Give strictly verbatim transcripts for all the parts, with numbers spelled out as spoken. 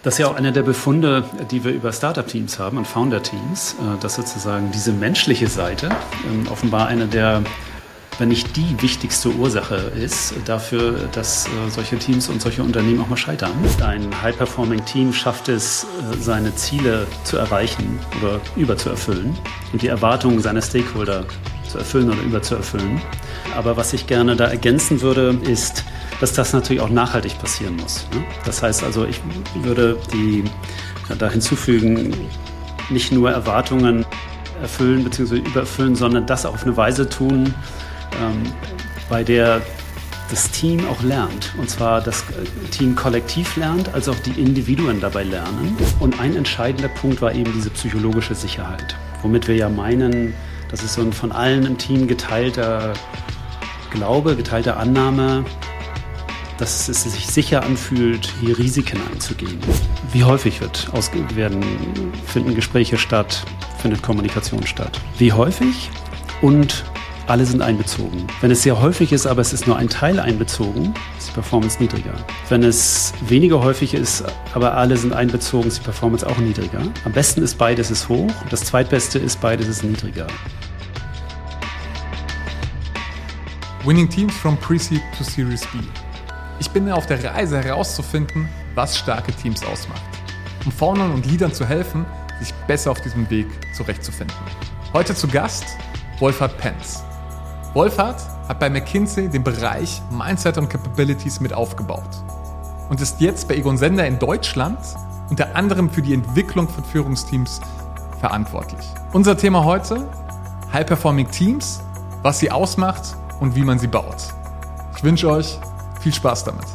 Das ist ja auch einer der Befunde, die wir über Startup-Teams haben und Founder-Teams, dass sozusagen diese menschliche Seite offenbar eine der, wenn nicht die wichtigste Ursache ist dafür, dass solche Teams und solche Unternehmen auch mal scheitern. Ein High-Performing-Team schafft es, seine Ziele zu erreichen oder überzuerfüllen und die Erwartungen seiner Stakeholder zu erfüllen oder überzuerfüllen. Aber was ich gerne da ergänzen würde, ist, dass das natürlich auch nachhaltig passieren muss. Das heißt also, ich würde die da hinzufügen, nicht nur Erwartungen erfüllen bzw. übererfüllen, sondern das auf eine Weise tun, bei der das Team auch lernt. Und zwar das Team kollektiv lernt, als auch die Individuen dabei lernen. Und ein entscheidender Punkt war eben diese psychologische Sicherheit, womit wir ja meinen, das ist so ein von allen im Team geteilter Glaube, geteilte Annahme, dass es sich sicher anfühlt, hier Risiken einzugehen. Wie häufig wird ausge- werden, finden Gespräche statt, findet Kommunikation statt? Wie häufig? Und alle sind einbezogen. Wenn es sehr häufig ist, aber es ist nur ein Teil einbezogen, ist die Performance niedriger. Wenn es weniger häufig ist, aber alle sind einbezogen, ist die Performance auch niedriger. Am besten ist beides ist hoch. Das zweitbeste ist beides ist niedriger. Winning Teams from Pre-Seed to Series B. Ich bin auf der Reise herauszufinden, was starke Teams ausmacht, um Foundern und Leadern zu helfen, sich besser auf diesem Weg zurechtzufinden. Heute zu Gast Wolfhard Penz. Wolfhard hat bei McKinsey den Bereich Mindset und Capabilities mit aufgebaut und ist jetzt bei Egon Zehnder in Deutschland unter anderem für die Entwicklung von Führungsteams verantwortlich. Unser Thema heute: High-Performing Teams, was sie ausmacht und wie man sie baut. Ich wünsche euch viel Spaß damit.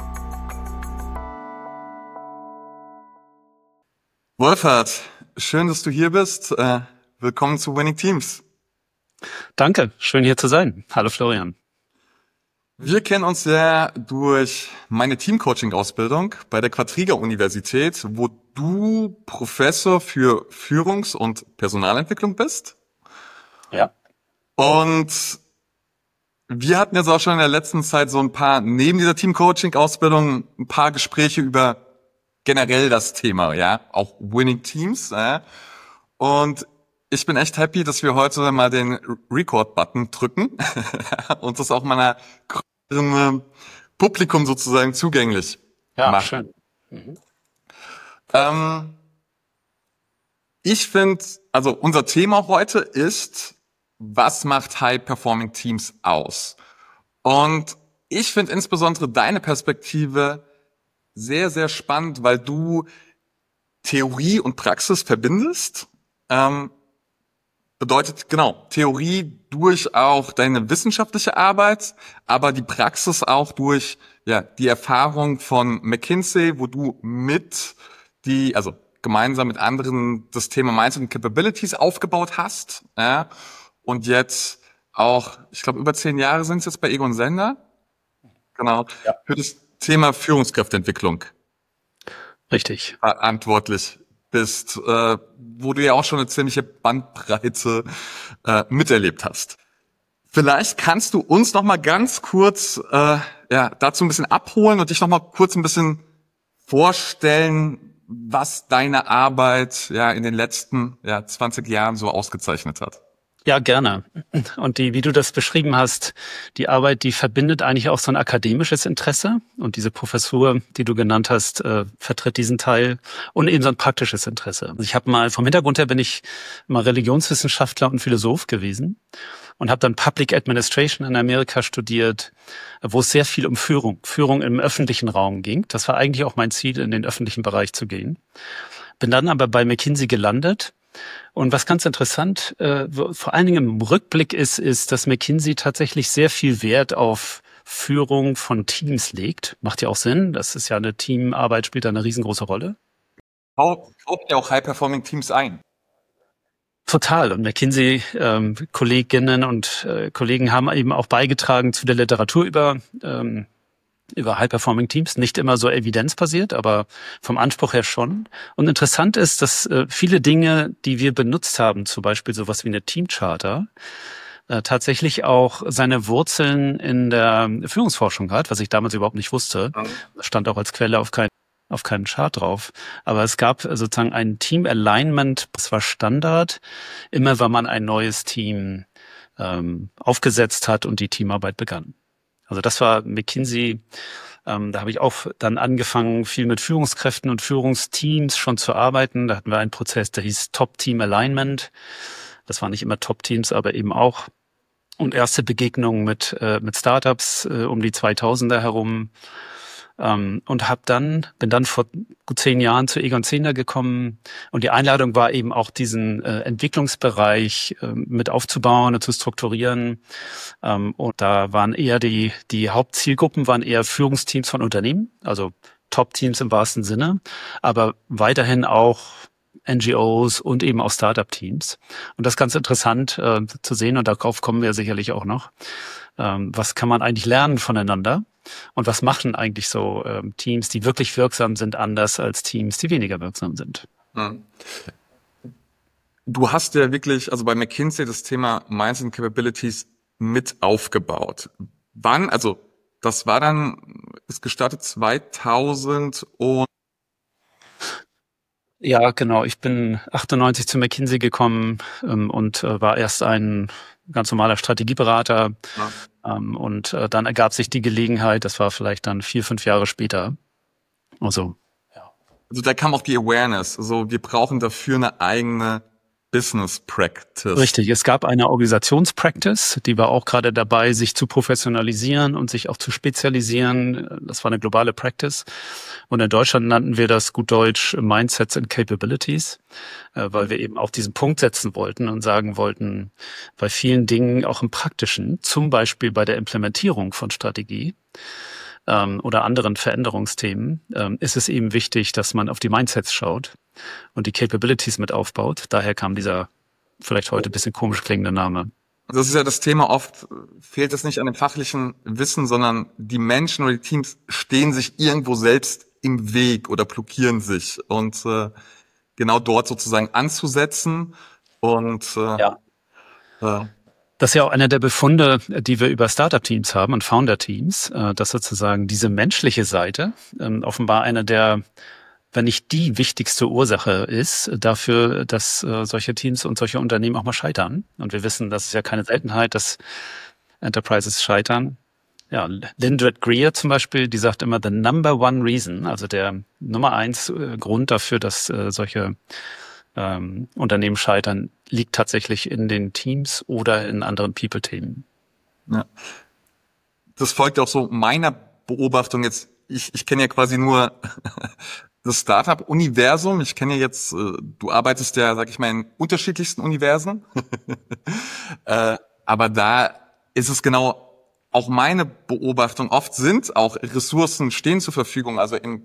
Wolfhard, schön, dass du hier bist. Äh, willkommen zu Winning Teams. Danke, schön hier zu sein. Hallo Florian. Wir kennen uns ja durch meine Teamcoaching-Ausbildung bei der Quadriga-Universität, wo du Professor für Führungs- und Personalentwicklung bist. Ja. Und wir hatten jetzt auch schon in der letzten Zeit so ein paar, neben dieser Team-Coaching-Ausbildung, ein paar Gespräche über generell das Thema, ja, auch Winning Teams, ja. Und ich bin echt happy, dass wir heute mal den Record-Button drücken und das auch meiner größeren Publikum sozusagen zugänglich ja, machen. Schön. Mhm. Ähm, ich finde, also unser Thema heute ist, was macht High-Performing Teams aus? Und ich finde insbesondere deine Perspektive sehr, sehr spannend, weil du Theorie und Praxis verbindest. Ähm, bedeutet, genau, Theorie durch auch deine wissenschaftliche Arbeit, aber die Praxis auch durch ja die Erfahrung von McKinsey, wo du mit die, also gemeinsam mit anderen das Thema Mindset und Capabilities aufgebaut hast, ja. Und jetzt auch, ich glaube, über zehn Jahre sind es jetzt bei Egon Zehnder. Genau. Ja. Für das Thema Führungskräfteentwicklung. Richtig. Verantwortlich bist, äh, wo du ja auch schon eine ziemliche Bandbreite äh, miterlebt hast. Vielleicht kannst du uns noch mal ganz kurz äh, ja dazu ein bisschen abholen und dich noch mal kurz ein bisschen vorstellen, was deine Arbeit ja in den letzten ja zwanzig Jahren so ausgezeichnet hat. Ja, gerne. Und die, wie du das beschrieben hast, die Arbeit, die verbindet eigentlich auch so ein akademisches Interesse. Und diese Professur, die du genannt hast, äh, vertritt diesen Teil und eben so ein praktisches Interesse. Also ich habe mal, vom Hintergrund her bin ich mal Religionswissenschaftler und Philosoph gewesen und habe dann Public Administration in Amerika studiert, wo es sehr viel um Führung, Führung im öffentlichen Raum ging. Das war eigentlich auch mein Ziel, in den öffentlichen Bereich zu gehen. Bin dann aber bei McKinsey gelandet. Und was ganz interessant, äh, vor allen Dingen im Rückblick ist, ist, dass McKinsey tatsächlich sehr viel Wert auf Führung von Teams legt. Macht ja auch Sinn. Das ist ja eine Teamarbeit, spielt da eine riesengroße Rolle. Kauft ja auch High-Performing Teams ein. Total. Und McKinsey, ähm, Kolleginnen und äh, Kollegen haben eben auch beigetragen zu der Literatur über ähm, über High-Performing Teams, nicht immer so evidenzbasiert, aber vom Anspruch her schon. Und interessant ist, dass äh, viele Dinge, die wir benutzt haben, zum Beispiel sowas wie eine Teamcharta, äh, tatsächlich auch seine Wurzeln in der Führungsforschung hat, was ich damals überhaupt nicht wusste. Das stand auch als Quelle auf keinen auf keinem Chart drauf. Aber es gab sozusagen ein Team-Alignment, das war Standard, immer wenn man ein neues Team ähm, aufgesetzt hat und die Teamarbeit begann. Also das war McKinsey. Ähm, da habe ich auch dann angefangen, viel mit Führungskräften und Führungsteams schon zu arbeiten. Da hatten wir einen Prozess, der hieß Top-Team-Alignment. Das waren nicht immer Top-Teams, aber eben auch. Und erste Begegnungen mit äh, mit Startups äh, um die zweitausender herum. Ähm, und hab dann bin dann vor gut zehn Jahren zu Egon Zehnder gekommen. Und die Einladung war eben auch diesen äh, Entwicklungsbereich äh, mit aufzubauen und zu strukturieren. Ähm, und da waren eher die die Hauptzielgruppen waren eher Führungsteams von Unternehmen, also Top-Teams im wahrsten Sinne, aber weiterhin auch N G Os und eben auch Startup-Teams. Und das ist ganz interessant äh, zu sehen, und darauf kommen wir sicherlich auch noch. Ähm, was kann man eigentlich lernen voneinander? Und was machen eigentlich so ähm, Teams, die wirklich wirksam sind, anders als Teams, die weniger wirksam sind? Hm. Du hast ja wirklich, also bei McKinsey, das Thema Minds and Capabilities mit aufgebaut. Wann, also das war dann, ist gestartet zweitausend und Ja, genau. Ich bin achtundneunzig zu McKinsey gekommen ähm, und äh, war erst ein ganz normaler Strategieberater. Ja. Ähm, und äh, dann ergab sich die Gelegenheit, das war vielleicht dann vier, fünf Jahre später. Also, ja. Also da kam auch die Awareness. Also wir brauchen dafür eine eigene Business Practice. Richtig, es gab eine Organisationspractice, die war auch gerade dabei, sich zu professionalisieren und sich auch zu spezialisieren. Das war eine globale Practice. Und in Deutschland nannten wir das gut Deutsch Mindsets and Capabilities, weil wir eben auch diesen Punkt setzen wollten und sagen wollten, bei vielen Dingen, auch im Praktischen, zum Beispiel bei der Implementierung von Strategie, oder anderen Veränderungsthemen, ist es eben wichtig, dass man auf die Mindsets schaut und die Capabilities mit aufbaut. Daher kam dieser vielleicht heute ein bisschen komisch klingende Name. Das ist ja das Thema, oft fehlt es nicht an dem fachlichen Wissen, sondern die Menschen oder die Teams stehen sich irgendwo selbst im Weg oder blockieren sich. Und äh, genau dort sozusagen anzusetzen und äh, ja. äh, Das ist ja auch einer der Befunde, die wir über Startup-Teams haben und Founder-Teams, dass sozusagen diese menschliche Seite offenbar eine der, wenn nicht die wichtigste Ursache ist dafür, dass solche Teams und solche Unternehmen auch mal scheitern. Und wir wissen, das ist ja keine Seltenheit, dass Enterprises scheitern. Ja, Lindred Greer zum Beispiel, die sagt immer, the number one reason, also der Nummer eins Grund dafür, dass solche Ähm, Unternehmen scheitern, liegt tatsächlich in den Teams oder in anderen People-Themen. Ja. Das folgt auch so meiner Beobachtung jetzt. Ich, ich kenne ja quasi nur das Startup-Universum. Ich kenne ja jetzt, äh, du arbeitest ja, sag ich mal, in unterschiedlichsten Universen. äh, aber da ist es genau auch meine Beobachtung. Oft sind auch Ressourcen stehen zur Verfügung, also in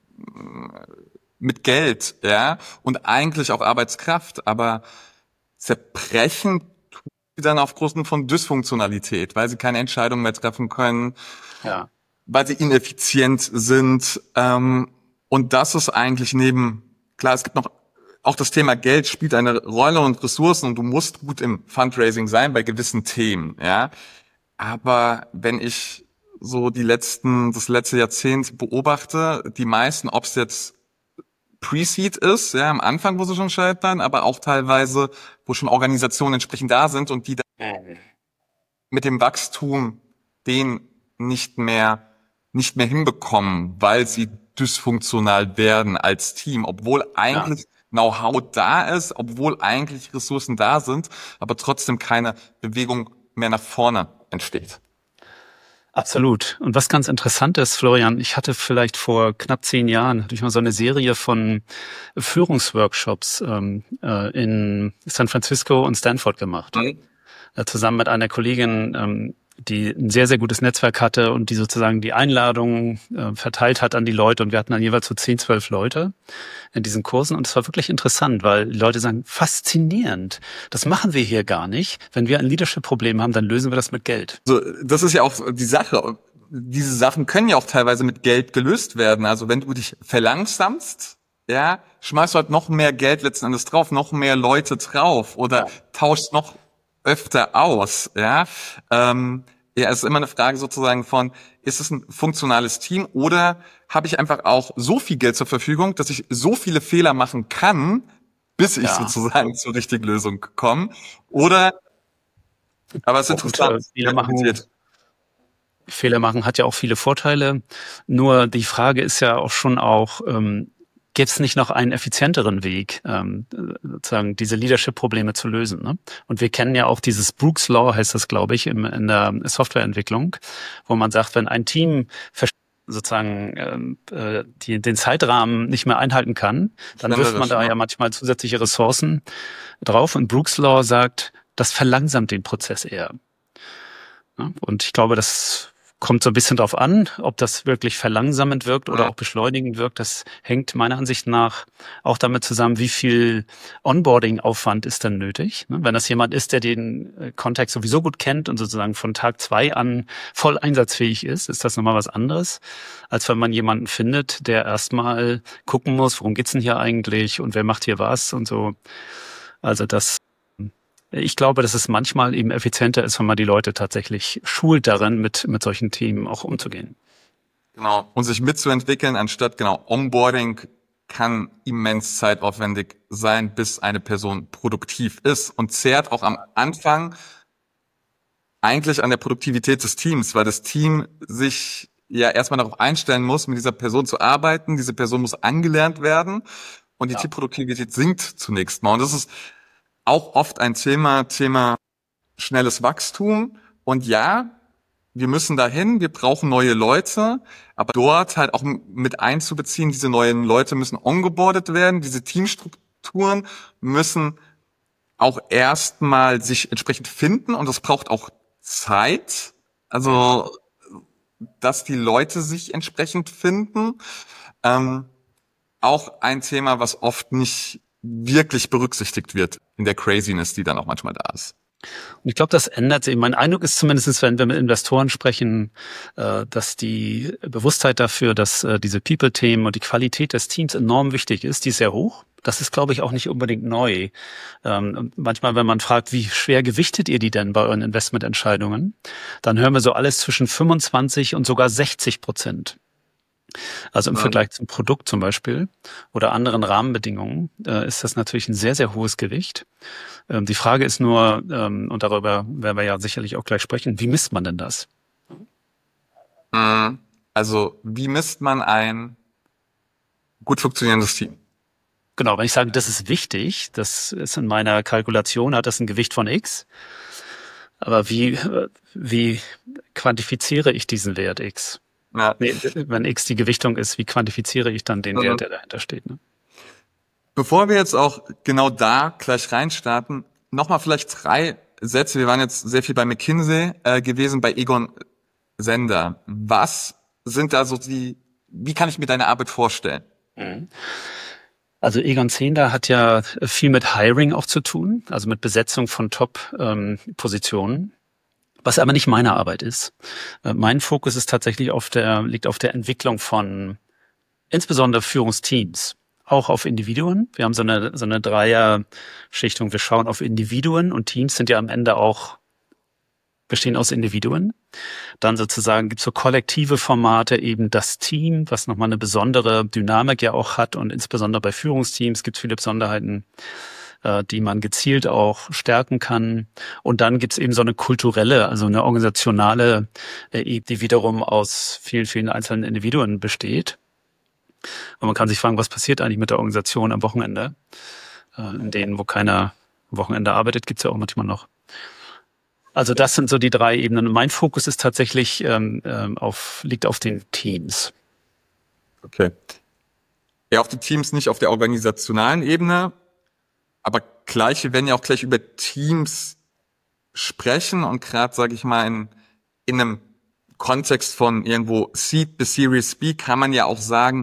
mit Geld, ja, und eigentlich auch Arbeitskraft, aber zerbrechen tun sie dann aufgrund von Dysfunktionalität, weil sie keine Entscheidungen mehr treffen können, ja, weil sie ineffizient sind. Ähm, und das ist eigentlich neben, klar, es gibt noch, auch das Thema Geld spielt eine Rolle und Ressourcen und du musst gut im Fundraising sein bei gewissen Themen, ja. Aber wenn ich so die letzten, das letzte Jahrzehnt beobachte, die meisten, ob es jetzt Pre-Seed ist, ja, am Anfang, wo sie schon scheitern, aber auch teilweise, wo schon Organisationen entsprechend da sind und die dann mit dem Wachstum den nicht mehr, nicht mehr hinbekommen, weil sie dysfunktional werden als Team, obwohl eigentlich ja. Know-how da ist, obwohl eigentlich Ressourcen da sind, aber trotzdem keine Bewegung mehr nach vorne entsteht. Absolut. Und was ganz interessant ist, Florian, ich hatte vielleicht vor knapp zehn Jahren hatte ich mal so eine Serie von Führungsworkshops ähm, äh, in San Francisco und Stanford gemacht. Mhm. Äh, zusammen mit einer Kollegin, ähm, die ein sehr, sehr gutes Netzwerk hatte und die sozusagen die Einladungen äh, verteilt hat an die Leute. Und wir hatten dann jeweils so zehn, zwölf Leute in diesen Kursen. Und es war wirklich interessant, weil die Leute sagen, faszinierend. Das machen wir hier gar nicht. Wenn wir ein Leadership-Problem haben, dann lösen wir das mit Geld. So, das ist ja auch die Sache. Diese Sachen können ja auch teilweise mit Geld gelöst werden. Also wenn du dich verlangsamst, ja, schmeißt du halt noch mehr Geld letzten Endes drauf, noch mehr Leute drauf oder ja. tauschst noch öfter aus, ja. Ähm, ja, es ist immer eine Frage sozusagen von, ist es ein funktionales Team oder habe ich einfach auch so viel Geld zur Verfügung, dass ich so viele Fehler machen kann, bis ich ja. sozusagen zur richtigen Lösung komme? Oder, aber es ist interessant. Und, äh, Fehler machen, Fehler machen hat ja auch viele Vorteile. Nur die Frage ist ja auch schon auch, ähm, gäbe es nicht noch einen effizienteren Weg, ähm, sozusagen diese Leadership-Probleme zu lösen? Ne? Und wir kennen ja auch dieses Brooks Law, heißt das, glaube ich, im, in der Softwareentwicklung, wo man sagt, wenn ein Team sozusagen äh, die, den Zeitrahmen nicht mehr einhalten kann, dann wirft man da ja manchmal zusätzliche Ressourcen drauf. Und Brooks Law sagt, das verlangsamt den Prozess eher. Ja? Und ich glaube, das kommt so ein bisschen drauf an, ob das wirklich verlangsamend wirkt oder auch beschleunigend wirkt. Das hängt meiner Ansicht nach auch damit zusammen, wie viel Onboarding-Aufwand ist dann nötig. Wenn das jemand ist, der den Kontext sowieso gut kennt und sozusagen von Tag zwei an voll einsatzfähig ist, ist das nochmal was anderes, als wenn man jemanden findet, der erstmal gucken muss, worum geht's denn hier eigentlich und wer macht hier was und so. Also das Ich glaube, dass es manchmal eben effizienter ist, wenn man die Leute tatsächlich schult darin, mit mit solchen Themen auch umzugehen. Genau. Und sich mitzuentwickeln, anstatt, genau, Onboarding kann immens zeitaufwendig sein, bis eine Person produktiv ist und zehrt auch am Anfang eigentlich an der Produktivität des Teams, weil das Team sich ja erstmal darauf einstellen muss, mit dieser Person zu arbeiten. Diese Person muss angelernt werden und die ja. Teamproduktivität sinkt zunächst mal. Und das ist auch oft ein Thema, Thema schnelles Wachstum. Und ja, wir müssen dahin, wir brauchen neue Leute, aber dort halt auch mit einzubeziehen, diese neuen Leute müssen ongeboardet werden, diese Teamstrukturen müssen auch erstmal sich entsprechend finden und das braucht auch Zeit, also dass die Leute sich entsprechend finden. Ähm, auch ein Thema, was oft nicht wirklich berücksichtigt wird in der Craziness, die dann auch manchmal da ist. Und ich glaube, das ändert sich. Mein Eindruck ist zumindest, wenn wir mit Investoren sprechen, dass die Bewusstheit dafür, dass diese People-Themen und die Qualität des Teams enorm wichtig ist, die ist sehr hoch. Das ist, glaube ich, auch nicht unbedingt neu. Ähm, manchmal, wenn man fragt, wie schwer gewichtet ihr die denn bei euren Investmententscheidungen, dann hören wir so alles zwischen fünfundzwanzig und sogar sechzig Prozent. Also im ja. Vergleich zum Produkt zum Beispiel oder anderen Rahmenbedingungen äh, ist das natürlich ein sehr, sehr hohes Gewicht. Ähm, die Frage ist nur, ähm, und darüber werden wir ja sicherlich auch gleich sprechen, wie misst man denn das? Also wie misst man ein gut funktionierendes Team? Genau, wenn ich sage, das ist wichtig, das ist in meiner Kalkulation, hat das ein Gewicht von X. Aber wie, wie quantifiziere ich diesen Wert X? Ja. Nee, wenn X die Gewichtung ist, wie quantifiziere ich dann den mhm. Wert, der dahinter steht? Ne? Bevor wir jetzt auch genau da gleich reinstarten, nochmal vielleicht drei Sätze. Wir waren jetzt sehr viel bei McKinsey äh, gewesen, bei Egon Zehnder. Was sind da so die, wie kann ich mir deine Arbeit vorstellen? Mhm. Also Egon Zehnder hat ja viel mit Hiring auch zu tun, also mit Besetzung von Top-Positionen. Ähm, Was aber nicht meine Arbeit ist. Mein Fokus ist tatsächlich auf der, liegt auf der Entwicklung von insbesondere Führungsteams, auch auf Individuen. Wir haben so eine, so eine Dreier-Schichtung. Wir schauen auf Individuen und Teams sind ja am Ende auch, bestehen aus Individuen. Dann sozusagen gibt es so kollektive Formate, eben das Team, was nochmal eine besondere Dynamik ja auch hat und insbesondere bei Führungsteams gibt es viele Besonderheiten, die man gezielt auch stärken kann. Und dann gibt's eben so eine kulturelle, also eine organisationale Ebene, die wiederum aus vielen, vielen einzelnen Individuen besteht. Und man kann sich fragen, was passiert eigentlich mit der Organisation am Wochenende? In denen, wo keiner am Wochenende arbeitet, gibt's ja auch manchmal noch. Also das sind so die drei Ebenen. Und mein Fokus ist tatsächlich ähm, auf, liegt auf den Teams. Okay. Ja, auf die Teams, nicht auf der organisationalen Ebene. Aber gleich, wir werden ja auch gleich über Teams sprechen und gerade, sage ich mal, in, in einem Kontext von irgendwo Seed bis Series B kann man ja auch sagen,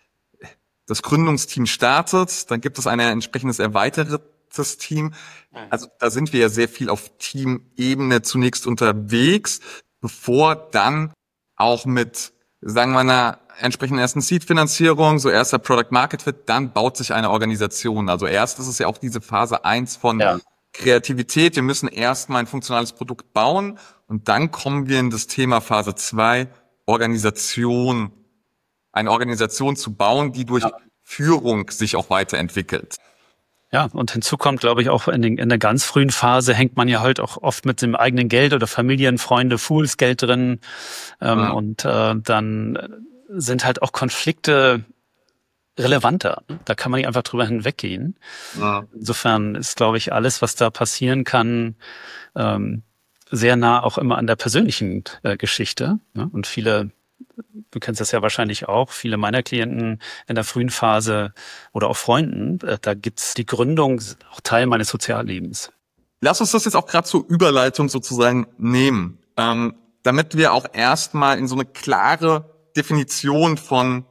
das Gründungsteam startet, dann gibt es ein entsprechendes erweitertes Team. Also da sind wir ja sehr viel auf Teamebene zunächst unterwegs, bevor dann auch mit, sagen wir mal, entsprechend ersten Seed-Finanzierung, so erster Product-Market-Fit, dann baut sich eine Organisation. Also erst ist es ja auch diese Phase eins von ja. Kreativität. Wir müssen erstmal ein funktionales Produkt bauen Und dann kommen wir in das Thema Phase zwei, Organisation, eine Organisation zu bauen, die durch ja. Führung sich auch weiterentwickelt. Ja, und hinzu kommt, glaube ich, auch in, den, in der ganz frühen Phase hängt man ja halt auch oft mit dem eigenen Geld oder Familien, Freunde, Fools Geld drin. Ähm, ja. Und äh, dann sind halt auch Konflikte relevanter. Da kann man nicht einfach drüber hinweggehen. Ja. Insofern ist, glaube ich, alles, was da passieren kann, ähm, sehr nah auch immer an der persönlichen äh, Geschichte. Ne? Und viele, du kennst das ja wahrscheinlich auch, viele meiner Klienten in der frühen Phase oder auch Freunden, äh, da gibt's die Gründung, auch Teil meines Soziallebens. Lass uns das jetzt auch gerade zur Überleitung sozusagen nehmen, ähm, damit wir auch erstmal in so eine klare Definition von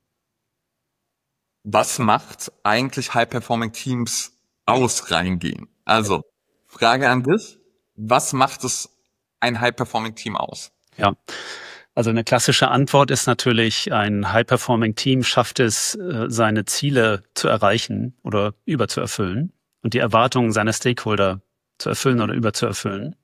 was macht eigentlich High-Performing Teams aus reingehen. Also, Frage an dich, was macht es ein High-Performing Team aus? Ja, also eine klassische Antwort ist natürlich, ein High-Performing Team schafft es, seine Ziele zu erreichen oder überzuerfüllen und die Erwartungen seiner Stakeholder zu erfüllen oder überzuerfüllen.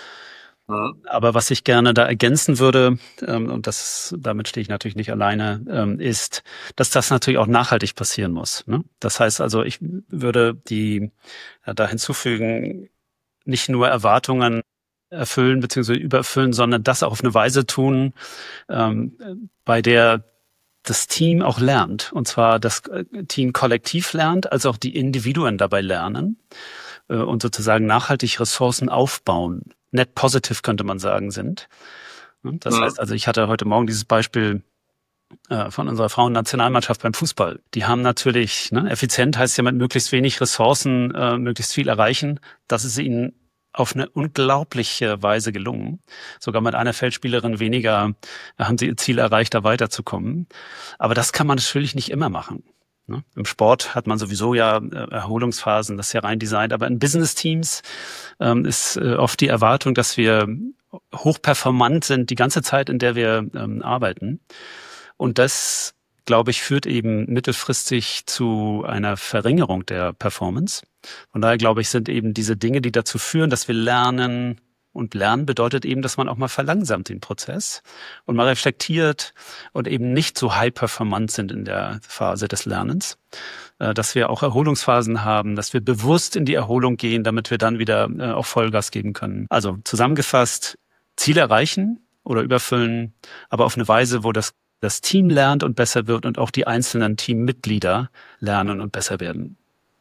Aber was ich gerne da ergänzen würde, ähm, und das, damit stehe ich natürlich nicht alleine, ähm, ist, dass das natürlich auch nachhaltig passieren muss. Ne? Das heißt also, ich würde die äh, da hinzufügen, nicht nur Erwartungen erfüllen bzw. übererfüllen, sondern das auch auf eine Weise tun, ähm, bei der das Team auch lernt. Und zwar das Team kollektiv lernt, als auch die Individuen dabei lernen äh, und sozusagen nachhaltig Ressourcen aufbauen. Net positive könnte man sagen, sind. Das ja. heißt also, ich hatte heute Morgen dieses Beispiel äh, von unserer Frauennationalmannschaft beim Fußball. Die haben natürlich, ne, effizient heißt ja mit möglichst wenig Ressourcen äh, möglichst viel erreichen. Das ist ihnen auf eine unglaubliche Weise gelungen. Sogar mit einer Feldspielerin weniger äh, haben sie ihr Ziel erreicht, da weiterzukommen. Aber das kann man natürlich nicht immer machen. Ne? Im Sport hat man sowieso ja äh, Erholungsphasen, das ist ja rein designt. Aber in Business-Teams ähm, ist äh, oft die Erwartung, dass wir hochperformant sind die ganze Zeit, in der wir ähm, arbeiten. Und das, glaube ich, führt eben mittelfristig zu einer Verringerung der Performance. Von daher, glaube ich, sind eben diese Dinge, die dazu führen, dass wir lernen. Und lernen bedeutet eben, dass man auch mal verlangsamt den Prozess und mal reflektiert und eben nicht so high-performant sind in der Phase des Lernens. Dass wir auch Erholungsphasen haben, dass wir bewusst in die Erholung gehen, damit wir dann wieder auch Vollgas geben können. Also zusammengefasst, Ziele erreichen oder überfüllen, aber auf eine Weise, wo das, das Team lernt und besser wird und auch die einzelnen Teammitglieder lernen und besser werden.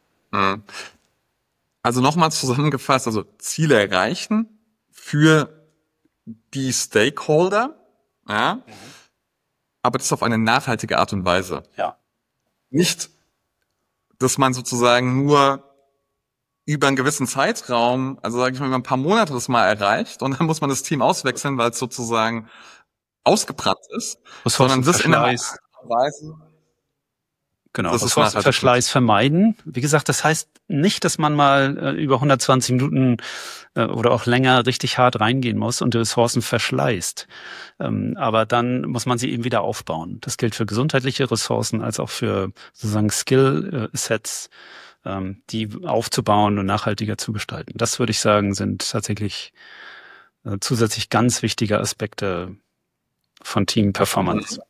Also nochmal zusammengefasst, also Ziele erreichen für die Stakeholder, ja, mhm. aber das auf eine nachhaltige Art und Weise. Ja. Nicht, dass man sozusagen nur über einen gewissen Zeitraum, also sage ich mal, über ein paar Monate das mal erreicht und dann muss man das Team auswechseln, weil es sozusagen ausgebrannt ist, sondern das in einer Art und Weise. Genau, Ressourcenverschleiß vermeiden. Wie gesagt, das heißt nicht, dass man mal äh, über hundertzwanzig Minuten äh, oder auch länger richtig hart reingehen muss und die Ressourcen verschleißt. Ähm, aber dann muss man sie eben wieder aufbauen. Das gilt für gesundheitliche Ressourcen als auch für sozusagen Skill-Sets, ähm, die aufzubauen und nachhaltiger zu gestalten. Das würde ich sagen, sind tatsächlich äh, zusätzlich ganz wichtige Aspekte von Team-Performance.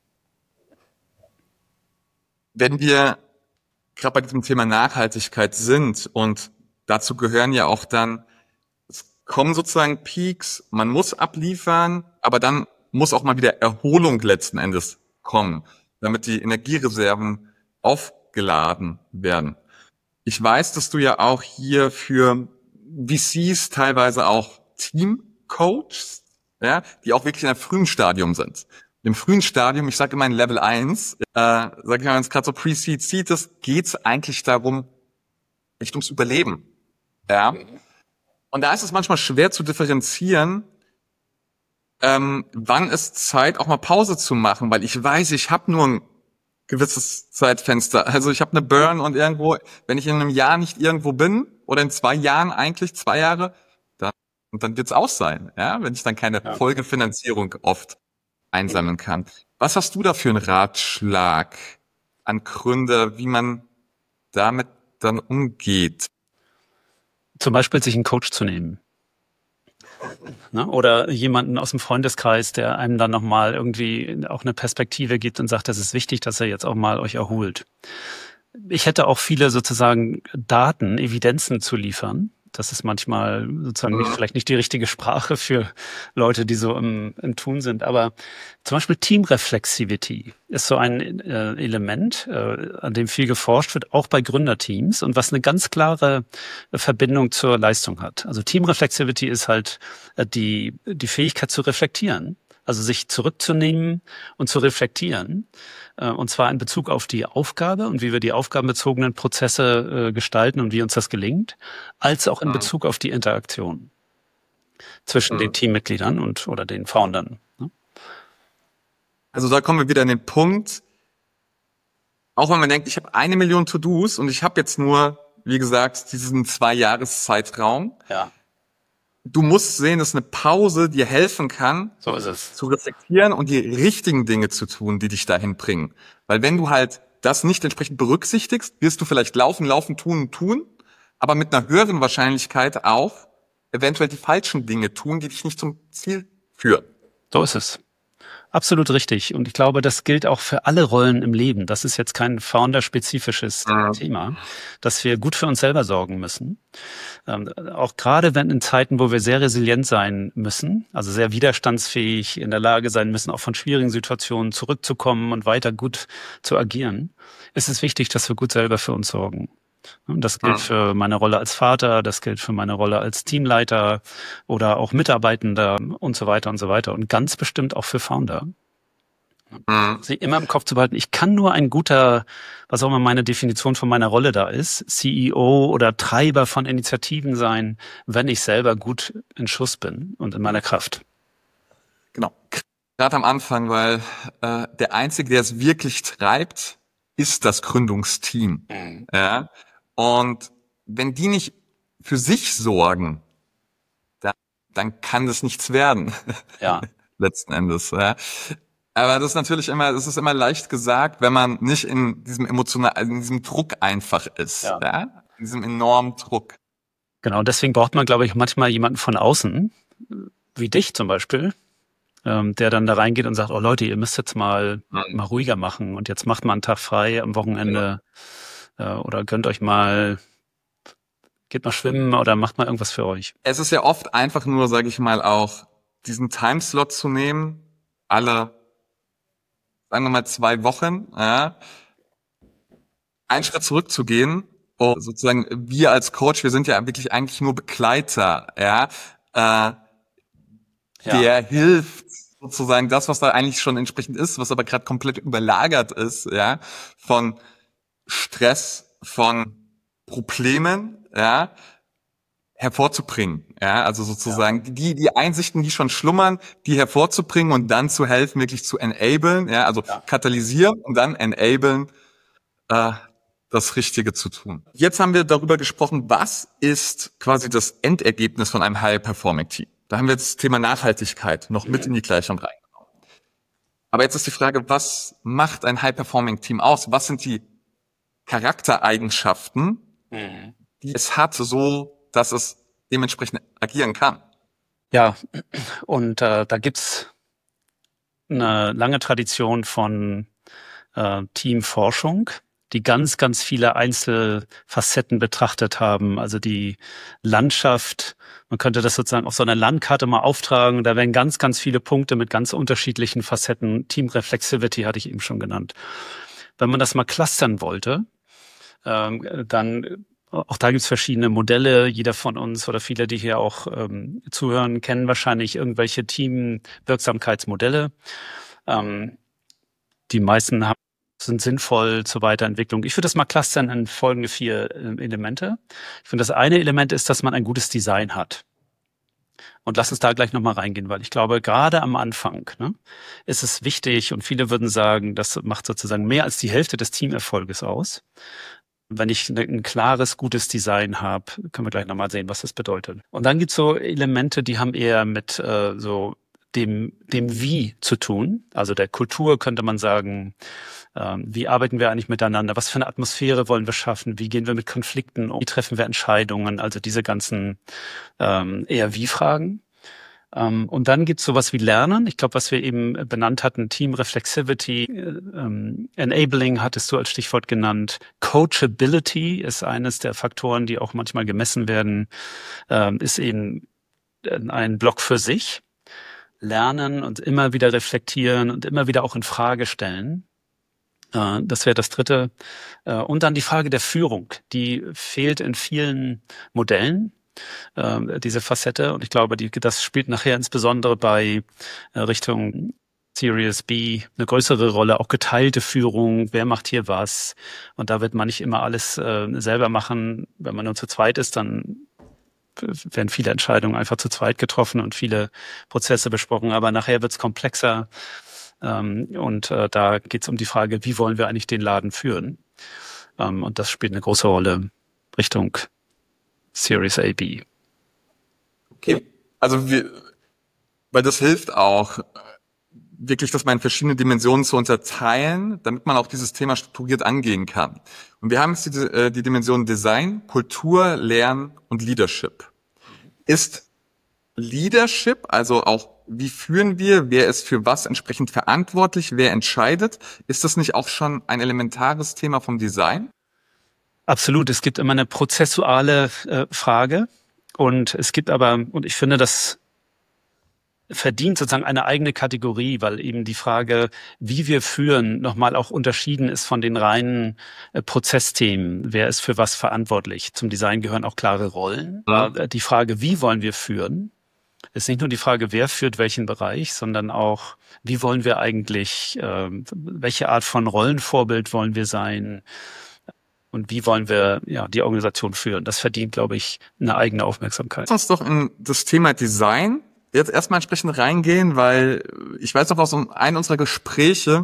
Wenn wir gerade bei diesem Thema Nachhaltigkeit sind und dazu gehören ja auch dann, es kommen sozusagen Peaks, man muss abliefern, aber dann muss auch mal wieder Erholung letzten Endes kommen, damit die Energiereserven aufgeladen werden. Ich weiß, dass du ja auch hier für V Cs teilweise auch Team-Coaches, ja, die auch wirklich in einem frühen Stadium sind. Im frühen Stadium, ich sage immer in Level eins, äh, sage ich mal, wenn es gerade so Pre-Seed sieht, das geht's eigentlich darum, echt ums Überleben. Ja. Und da ist es manchmal schwer zu differenzieren, ähm, wann ist Zeit, auch mal Pause zu machen, weil ich weiß, ich habe nur ein gewisses Zeitfenster. Also ich habe eine Burn und irgendwo, wenn ich in einem Jahr nicht irgendwo bin, oder in zwei Jahren eigentlich, zwei Jahre, dann, dann wird's aus sein, ja, wenn ich dann keine ja. Folgefinanzierung oft einsammeln kann. Was hast du da für einen Ratschlag an Gründer, wie man damit dann umgeht? Zum Beispiel sich einen Coach zu nehmen. Ne? Oder jemanden aus dem Freundeskreis, der einem dann nochmal irgendwie auch eine Perspektive gibt und sagt, das ist wichtig, dass er jetzt auch mal euch erholt. Ich hätte auch viele sozusagen Daten, Evidenzen zu liefern. Das ist manchmal sozusagen nicht, vielleicht nicht die richtige Sprache für Leute, die so im, im Tun sind. Aber zum Beispiel Teamreflexivity ist so ein äh, Element, äh, an dem viel geforscht wird, auch bei Gründerteams und was eine ganz klare Verbindung zur Leistung hat. Also Teamreflexivity ist halt äh, die, die Fähigkeit zu reflektieren. Also sich zurückzunehmen und zu reflektieren. Und zwar in Bezug auf die Aufgabe und wie wir die aufgabenbezogenen Prozesse äh, gestalten und wie uns das gelingt, als auch in Bezug auf die Interaktion zwischen den Teammitgliedern und oder den Foundern. Ne? Also da kommen wir wieder an den Punkt, auch wenn man denkt, ich habe eine Million To-Dos und ich habe jetzt nur, wie gesagt, diesen Zwei-Jahres-Zeitraum. Ja. Du musst sehen, dass eine Pause dir helfen kann, So ist es. zu reflektieren und die richtigen Dinge zu tun, die dich dahin bringen. Weil wenn du halt das nicht entsprechend berücksichtigst, wirst du vielleicht laufen, laufen, tun und tun, aber mit einer höheren Wahrscheinlichkeit auch eventuell die falschen Dinge tun, die dich nicht zum Ziel führen. So ist es. Absolut richtig. Und ich glaube, das gilt auch für alle Rollen im Leben. Das ist jetzt kein Founder-spezifisches mhm. Thema, dass wir gut für uns selber sorgen müssen. Ähm, auch gerade wenn in Zeiten, wo wir sehr resilient sein müssen, also sehr widerstandsfähig in der Lage sein müssen, auch von schwierigen Situationen zurückzukommen und weiter gut zu agieren, ist es wichtig, dass wir gut selber für uns sorgen. Und das gilt für meine Rolle als Vater, das gilt für meine Rolle als Teamleiter oder auch Mitarbeitender und so weiter und so weiter. Und ganz bestimmt auch für Founder. Mhm. Sie immer im Kopf zu behalten, ich kann nur ein guter, was auch immer meine Definition von meiner Rolle da ist, C E O oder Treiber von Initiativen sein, wenn ich selber gut in Schuss bin und in meiner Kraft. Genau. Gerade am Anfang, weil äh, der Einzige, der es wirklich treibt, ist das Gründungsteam. Mhm. Ja. Und wenn die nicht für sich sorgen, dann, dann kann das nichts werden. Ja. Letzten Endes. Ja. Aber das ist natürlich immer, das ist immer leicht gesagt, wenn man nicht in diesem emotional, in diesem Druck einfach ist. Ja. Ja? In diesem enormen Druck. Genau, deswegen braucht man, glaube ich, manchmal jemanden von außen, wie dich zum Beispiel, ähm, der dann da reingeht und sagt, oh Leute, ihr müsst jetzt mal, mhm. mal ruhiger machen und jetzt macht mal einen Tag frei am Wochenende. Ja. äh, oder gönnt euch mal, geht mal schwimmen oder macht mal irgendwas für euch. Es ist ja oft einfach nur, sage ich mal, auch diesen Timeslot zu nehmen, alle, sagen wir mal, zwei Wochen, ja, einen Schritt zurückzugehen. Und sozusagen, wir als Coach, wir sind ja wirklich eigentlich nur Begleiter, ja, äh, der ja. hilft, sozusagen das, was da eigentlich schon entsprechend ist, was aber gerade komplett überlagert ist, ja, von Stress, von Problemen, ja, hervorzubringen, ja, also sozusagen ja. die die Einsichten, die schon schlummern, die hervorzubringen und dann zu helfen, wirklich zu enablen, ja, also ja. katalysieren und dann enablen, äh, das Richtige zu tun. Jetzt haben wir darüber gesprochen, was ist quasi das Endergebnis von einem High-Performing-Team. Da haben wir jetzt das Thema Nachhaltigkeit noch mit in die Gleichung reingenommen. Aber jetzt ist die Frage, was macht ein High-Performing-Team aus? Was sind die Charaktereigenschaften, mhm. die es hat, so dass es dementsprechend agieren kann? Ja, und äh, da gibt's eine lange Tradition von äh, Teamforschung, die ganz, ganz viele Einzelfacetten betrachtet haben. Also die Landschaft, man könnte das sozusagen auf so einer Landkarte mal auftragen. Da werden ganz, ganz viele Punkte mit ganz unterschiedlichen Facetten. Team-Reflexivity hatte ich eben schon genannt. Wenn man das mal clustern wollte, ähm, dann, auch da gibt's verschiedene Modelle. Jeder von uns oder viele, die hier auch ähm, zuhören, kennen wahrscheinlich irgendwelche Teamwirksamkeitsmodelle. Ähm, die meisten haben sind sinnvoll zur Weiterentwicklung. Ich würde das mal clustern in folgende vier äh, Elemente. Ich finde, das eine Element ist, dass man ein gutes Design hat. Und lass uns da gleich nochmal reingehen, weil ich glaube, gerade am Anfang ne, ist es wichtig und viele würden sagen, das macht sozusagen mehr als die Hälfte des Teamerfolges aus. Wenn ich ein klares, gutes Design habe, können wir gleich nochmal sehen, was das bedeutet. Und dann gibt's so Elemente, die haben eher mit äh, so dem dem Wie zu tun, also der Kultur könnte man sagen. Ähm, wie arbeiten wir eigentlich miteinander? Was für eine Atmosphäre wollen wir schaffen? Wie gehen wir mit Konflikten um? Wie treffen wir Entscheidungen? Also diese ganzen ähm, eher Wie-Fragen. Ähm, und dann gibt's sowas wie Lernen. Ich glaube, was wir eben benannt hatten, Team Reflexivity, ähm, Enabling hattest du als Stichwort genannt. Coachability ist eines der Faktoren, die auch manchmal gemessen werden, ähm, ist eben ein Block für sich. Lernen und immer wieder reflektieren und immer wieder auch in Frage stellen. Äh, das wäre das Dritte. Äh, und dann die Frage der Führung. Die fehlt in vielen Modellen. Diese Facette. Und ich glaube, die, das spielt nachher insbesondere bei äh, Richtung Series B eine größere Rolle, auch geteilte Führung, wer macht hier was. Und da wird man nicht immer alles äh, selber machen. Wenn man nur zu zweit ist, dann werden viele Entscheidungen einfach zu zweit getroffen und viele Prozesse besprochen. Aber nachher wird es komplexer. Ähm, und äh, da geht es um die Frage, wie wollen wir eigentlich den Laden führen? Ähm, und das spielt eine große Rolle Richtung Series A, B. Okay, also wir, weil das hilft auch, wirklich das mal in verschiedene Dimensionen zu unterteilen, damit man auch dieses Thema strukturiert angehen kann. Und wir haben jetzt die, die Dimension Design, Kultur, Lernen und Leadership. Ist Leadership, also auch wie führen wir, wer ist für was entsprechend verantwortlich, wer entscheidet, ist das nicht auch schon ein elementares Thema vom Design? Absolut. Es gibt immer eine prozessuale äh, Frage und es gibt aber, und ich finde, das verdient sozusagen eine eigene Kategorie, weil eben die Frage, wie wir führen, nochmal auch unterschieden ist von den reinen äh, Prozessthemen. Wer ist für was verantwortlich? Zum Design gehören auch klare Rollen. Ja. Äh, die Frage, wie wollen wir führen, ist nicht nur die Frage, wer führt welchen Bereich, sondern auch, wie wollen wir eigentlich, äh, welche Art von Rollenvorbild wollen wir sein? Und wie wollen wir ja die Organisation führen? Das verdient, glaube ich, eine eigene Aufmerksamkeit. Lass uns doch in das Thema Design jetzt erstmal entsprechend reingehen, weil ich weiß noch aus einem unserer Gespräche,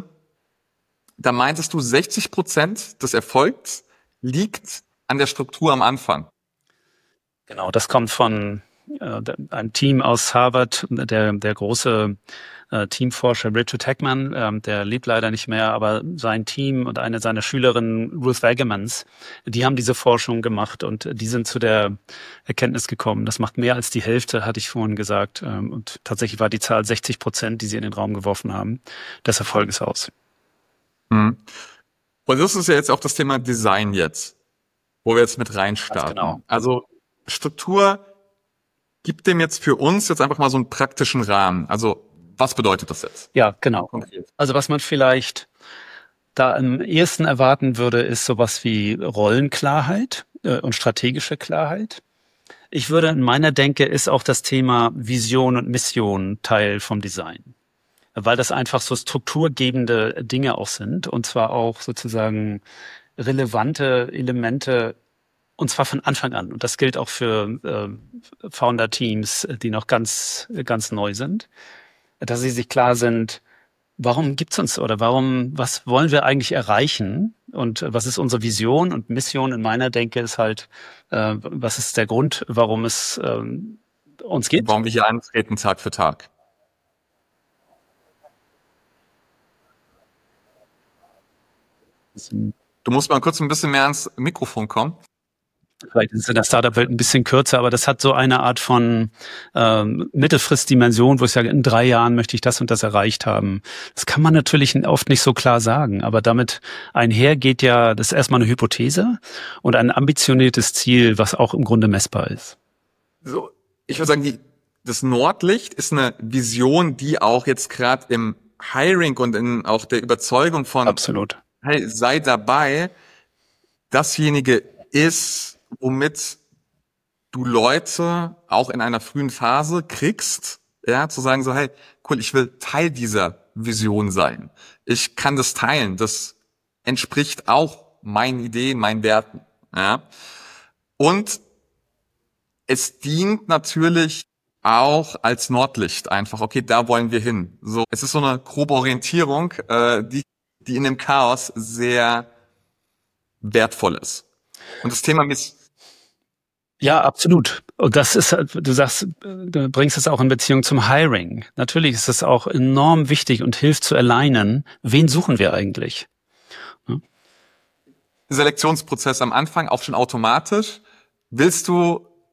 da meintest du, sechzig Prozent des Erfolgs liegt an der Struktur am Anfang. Genau, das kommt von äh, einem Team aus Harvard, der, der große Äh, Teamforscher Richard Heckman, ähm, der lebt leider nicht mehr, aber sein Team und eine seiner Schülerinnen, Ruth Wagemans, die haben diese Forschung gemacht und die sind zu der Erkenntnis gekommen, das macht mehr als die Hälfte, hatte ich vorhin gesagt, ähm, und tatsächlich war die Zahl sechzig Prozent, die sie in den Raum geworfen haben, des Erfolges aus. Mhm. Und das ist ja jetzt auch das Thema Design jetzt, wo wir jetzt mit reinstarten. Genau. Also Struktur gibt dem jetzt für uns jetzt einfach mal so einen praktischen Rahmen. Also was bedeutet das jetzt? Ja, genau. Also was man vielleicht da am ehesten erwarten würde, ist sowas wie Rollenklarheit äh, und strategische Klarheit. Ich würde in meiner Denke ist auch das Thema Vision und Mission Teil vom Design, weil das einfach so strukturgebende Dinge auch sind und zwar auch sozusagen relevante Elemente und zwar von Anfang an. Und das gilt auch für äh, Founder-Teams, die noch ganz, ganz neu sind. Dass sie sich klar sind, warum gibt's uns oder warum, was wollen wir eigentlich erreichen und was ist unsere Vision und Mission in meiner Denke ist halt, äh, was ist der Grund, warum es ähm, uns gibt. Warum wir hier antreten Tag für Tag. Du musst mal kurz ein bisschen mehr ans Mikrofon kommen. Vielleicht ist es in der Startup-Welt ein bisschen kürzer, aber das hat so eine Art von ähm, Mittelfristdimension, wo ich sage, in drei Jahren möchte ich das und das erreicht haben. Das kann man natürlich oft nicht so klar sagen, aber damit einher geht ja, das ist erstmal eine Hypothese und ein ambitioniertes Ziel, was auch im Grunde messbar ist. So, ich würde sagen, die, das Nordlicht ist eine Vision, die auch jetzt gerade im Hiring und in auch der Überzeugung von Absolut. Hey, sei dabei, dasjenige ist, womit du Leute auch in einer frühen Phase kriegst, ja, zu sagen so, hey, cool, ich will Teil dieser Vision sein. Ich kann das teilen. Das entspricht auch meinen Ideen, meinen Werten, ja. Und es dient natürlich auch als Nordlicht einfach. Okay, da wollen wir hin. So, es ist so eine grobe Orientierung, äh, die, die in dem Chaos sehr wertvoll ist. Und das Thema ist ja, absolut. Und das ist, du sagst, du bringst es auch in Beziehung zum Hiring. Natürlich ist es auch enorm wichtig und hilft zu alignen, wen suchen wir eigentlich? Ja. Selektionsprozess am Anfang auch schon automatisch. Willst du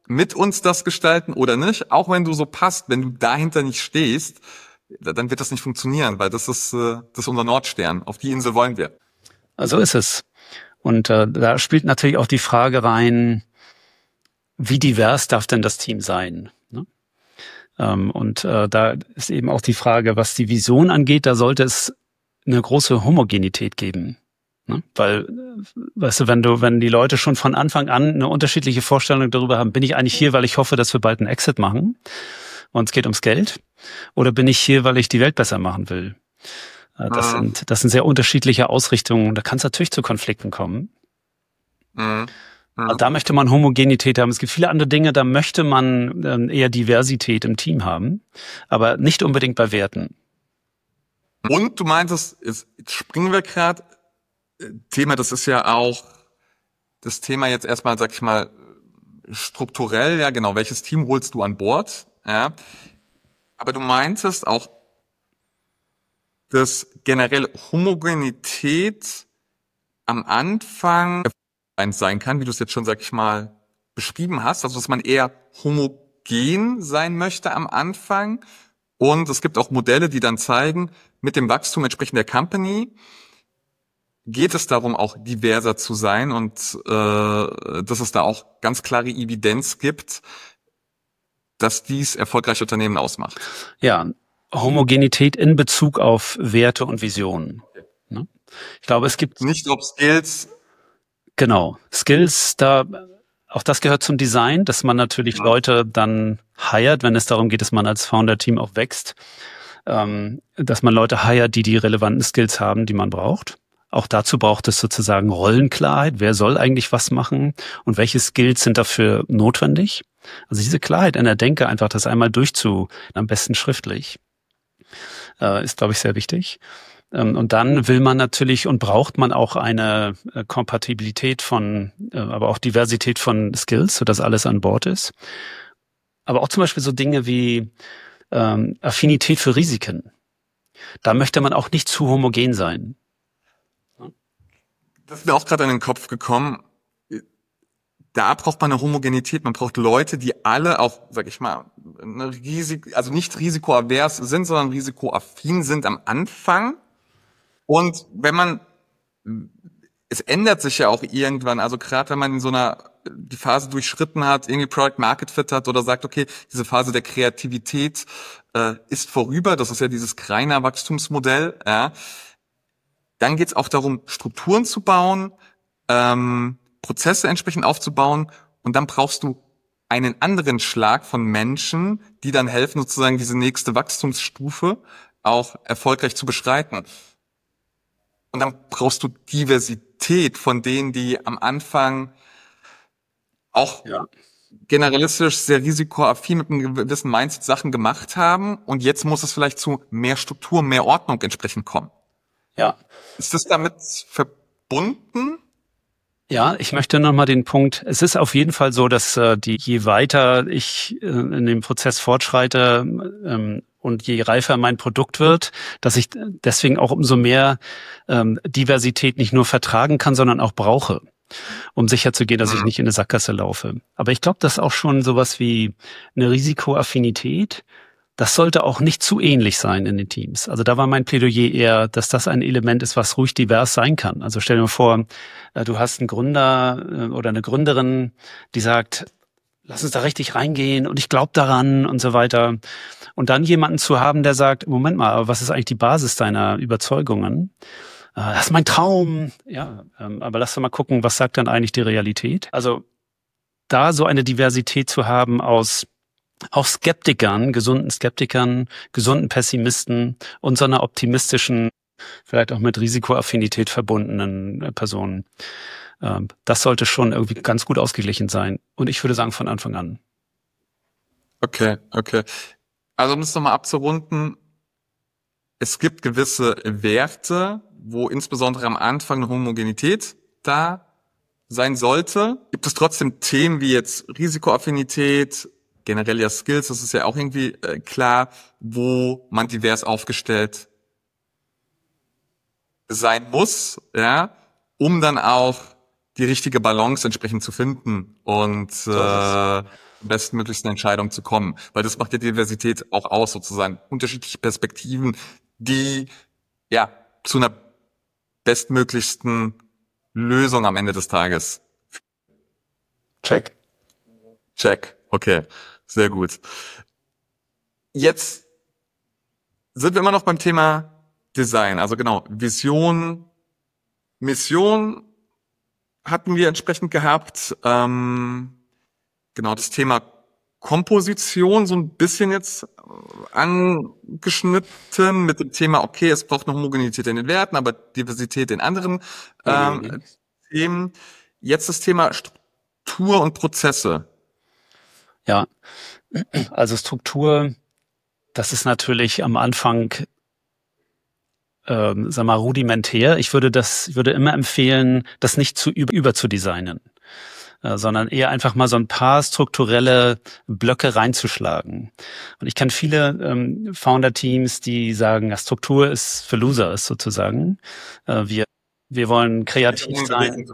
mit uns das gestalten oder nicht, auch wenn du so passt, wenn du dahinter nicht stehst, dann wird das nicht funktionieren, weil das ist, das ist unser Nordstern. Auf die Insel wollen wir. So ist es. Und äh, da spielt natürlich auch die Frage rein, wie divers darf denn das Team sein? Ne? Ähm, und äh, da ist eben auch die Frage, was die Vision angeht, da sollte es eine große Homogenität geben. Ne? Weil, weißt du, wenn du, wenn die Leute schon von Anfang an eine unterschiedliche Vorstellung darüber haben, bin ich eigentlich hier, weil ich hoffe, dass wir bald einen Exit machen und es geht ums Geld, oder bin ich hier, weil ich die Welt besser machen will? Das Mhm. sind, das sind sehr unterschiedliche Ausrichtungen. Da kann es natürlich zu Konflikten kommen. Mhm. Also da möchte man Homogenität haben. Es gibt viele andere Dinge, da möchte man ähm, eher Diversität im Team haben, aber nicht unbedingt bei Werten. Und du meintest, jetzt springen wir gerade, Thema, das ist ja auch das Thema jetzt erstmal, sag ich mal, strukturell, ja genau, welches Team holst du an Bord, ja. Aber du meintest auch, dass generell Homogenität am Anfang sein kann, wie du es jetzt schon, sag ich mal, beschrieben hast, also dass man eher homogen sein möchte am Anfang. Und es gibt auch Modelle, die dann zeigen, mit dem Wachstum entsprechend der Company geht es darum, auch diverser zu sein und äh, dass es da auch ganz klare Evidenz gibt, dass dies erfolgreiche Unternehmen ausmacht. Ja, Homogenität in Bezug auf Werte und Visionen. Ne? Ich glaube, es gibt... Nicht ob Skills... Genau, Skills, da auch das gehört zum Design, dass man natürlich ja. Leute dann hired, wenn es darum geht, dass man als Founder-Team auch wächst, ähm, dass man Leute hired, die die relevanten Skills haben, die man braucht. Auch dazu braucht es sozusagen Rollenklarheit. Wer soll eigentlich was machen und welche Skills sind dafür notwendig? Also diese Klarheit in der Denke, einfach das einmal durchzu, am besten schriftlich, äh, ist, glaube ich, sehr wichtig. Ähm, und dann will man natürlich und braucht man auch eine äh, Kompatibilität von, äh, aber auch Diversität von Skills, sodass alles an Bord ist. Aber auch zum Beispiel so Dinge wie ähm, Affinität für Risiken. Da möchte man auch nicht zu homogen sein. Das ist mir auch gerade in den Kopf gekommen. Da braucht man eine Homogenität. Man braucht Leute, die alle auch, sag ich mal, eine Risik- also nicht risikoavers sind, sondern risikoaffin sind am Anfang. Und wenn man, es ändert sich ja auch irgendwann, also gerade wenn man in so einer, die Phase durchschritten hat, irgendwie Product Market Fit hat oder sagt, okay, diese Phase der Kreativität äh, ist vorüber, das ist ja dieses Greiner Wachstumsmodell, ja. Dann geht's auch darum, Strukturen zu bauen, ähm, Prozesse entsprechend aufzubauen und dann brauchst du einen anderen Schlag von Menschen, die dann helfen, sozusagen diese nächste Wachstumsstufe auch erfolgreich zu beschreiten. Und dann brauchst du Diversität von denen, die am Anfang auch ja. generalistisch sehr risikoaffin mit einem gewissen Mindset Sachen gemacht haben und jetzt muss es vielleicht zu mehr Struktur, mehr Ordnung entsprechend kommen. Ja. Ist das damit verbunden? Ja, ich möchte nochmal den Punkt, es ist auf jeden Fall so, dass äh, die, je weiter ich äh, in dem Prozess fortschreite ähm, und je reifer mein Produkt wird, dass ich deswegen auch umso mehr ähm, Diversität nicht nur vertragen kann, sondern auch brauche, um sicherzugehen, dass ich nicht in eine Sackgasse laufe. Aber ich glaube, das ist auch schon sowas wie eine Risikoaffinität. Das sollte auch nicht zu ähnlich sein in den Teams. Also da war mein Plädoyer eher, dass das ein Element ist, was ruhig divers sein kann. Also stell dir mal vor, du hast einen Gründer oder eine Gründerin, die sagt, lass uns da richtig reingehen und ich glaube daran und so weiter. Und dann jemanden zu haben, der sagt, Moment mal, aber was ist eigentlich die Basis deiner Überzeugungen? Das ist mein Traum. Ja, aber lass doch mal gucken, was sagt dann eigentlich die Realität? Also da so eine Diversität zu haben aus auch Skeptikern, gesunden Skeptikern, gesunden Pessimisten und so einer optimistischen, vielleicht auch mit Risikoaffinität verbundenen Personen. Das sollte schon irgendwie ganz gut ausgeglichen sein. Und ich würde sagen, von Anfang an. Okay, okay. Also um das nochmal abzurunden, es gibt gewisse Werte, wo insbesondere am Anfang eine Homogenität da sein sollte. Gibt es trotzdem Themen wie jetzt Risikoaffinität, generell ja Skills, das ist ja auch irgendwie äh, klar, wo man divers aufgestellt sein muss, ja, um dann auch die richtige Balance entsprechend zu finden und so äh, bestmöglichsten Entscheidungen zu kommen. Weil das macht ja Diversität auch aus, sozusagen unterschiedliche Perspektiven, die ja zu einer bestmöglichsten Lösung am Ende des Tages. Check. Check. Okay, sehr gut. Jetzt sind wir immer noch beim Thema Design. Also genau, Vision, Mission hatten wir entsprechend gehabt. Ähm, genau, das Thema Komposition so ein bisschen jetzt angeschnitten mit dem Thema, okay, es braucht eine Homogenität in den Werten, aber Diversität in anderen ähm, okay. Themen. Jetzt das Thema Struktur und Prozesse. Ja, also Struktur, das ist natürlich am Anfang, ähm, sag mal, rudimentär. Ich würde das, ich würde immer empfehlen, das nicht zu über, über zu designen, äh, sondern eher einfach mal so ein paar strukturelle Blöcke reinzuschlagen. Und ich kenne viele ähm, Founder-Teams, die sagen, ja, Struktur ist für Loser ist sozusagen. Äh, wir, wir wollen kreativ sein.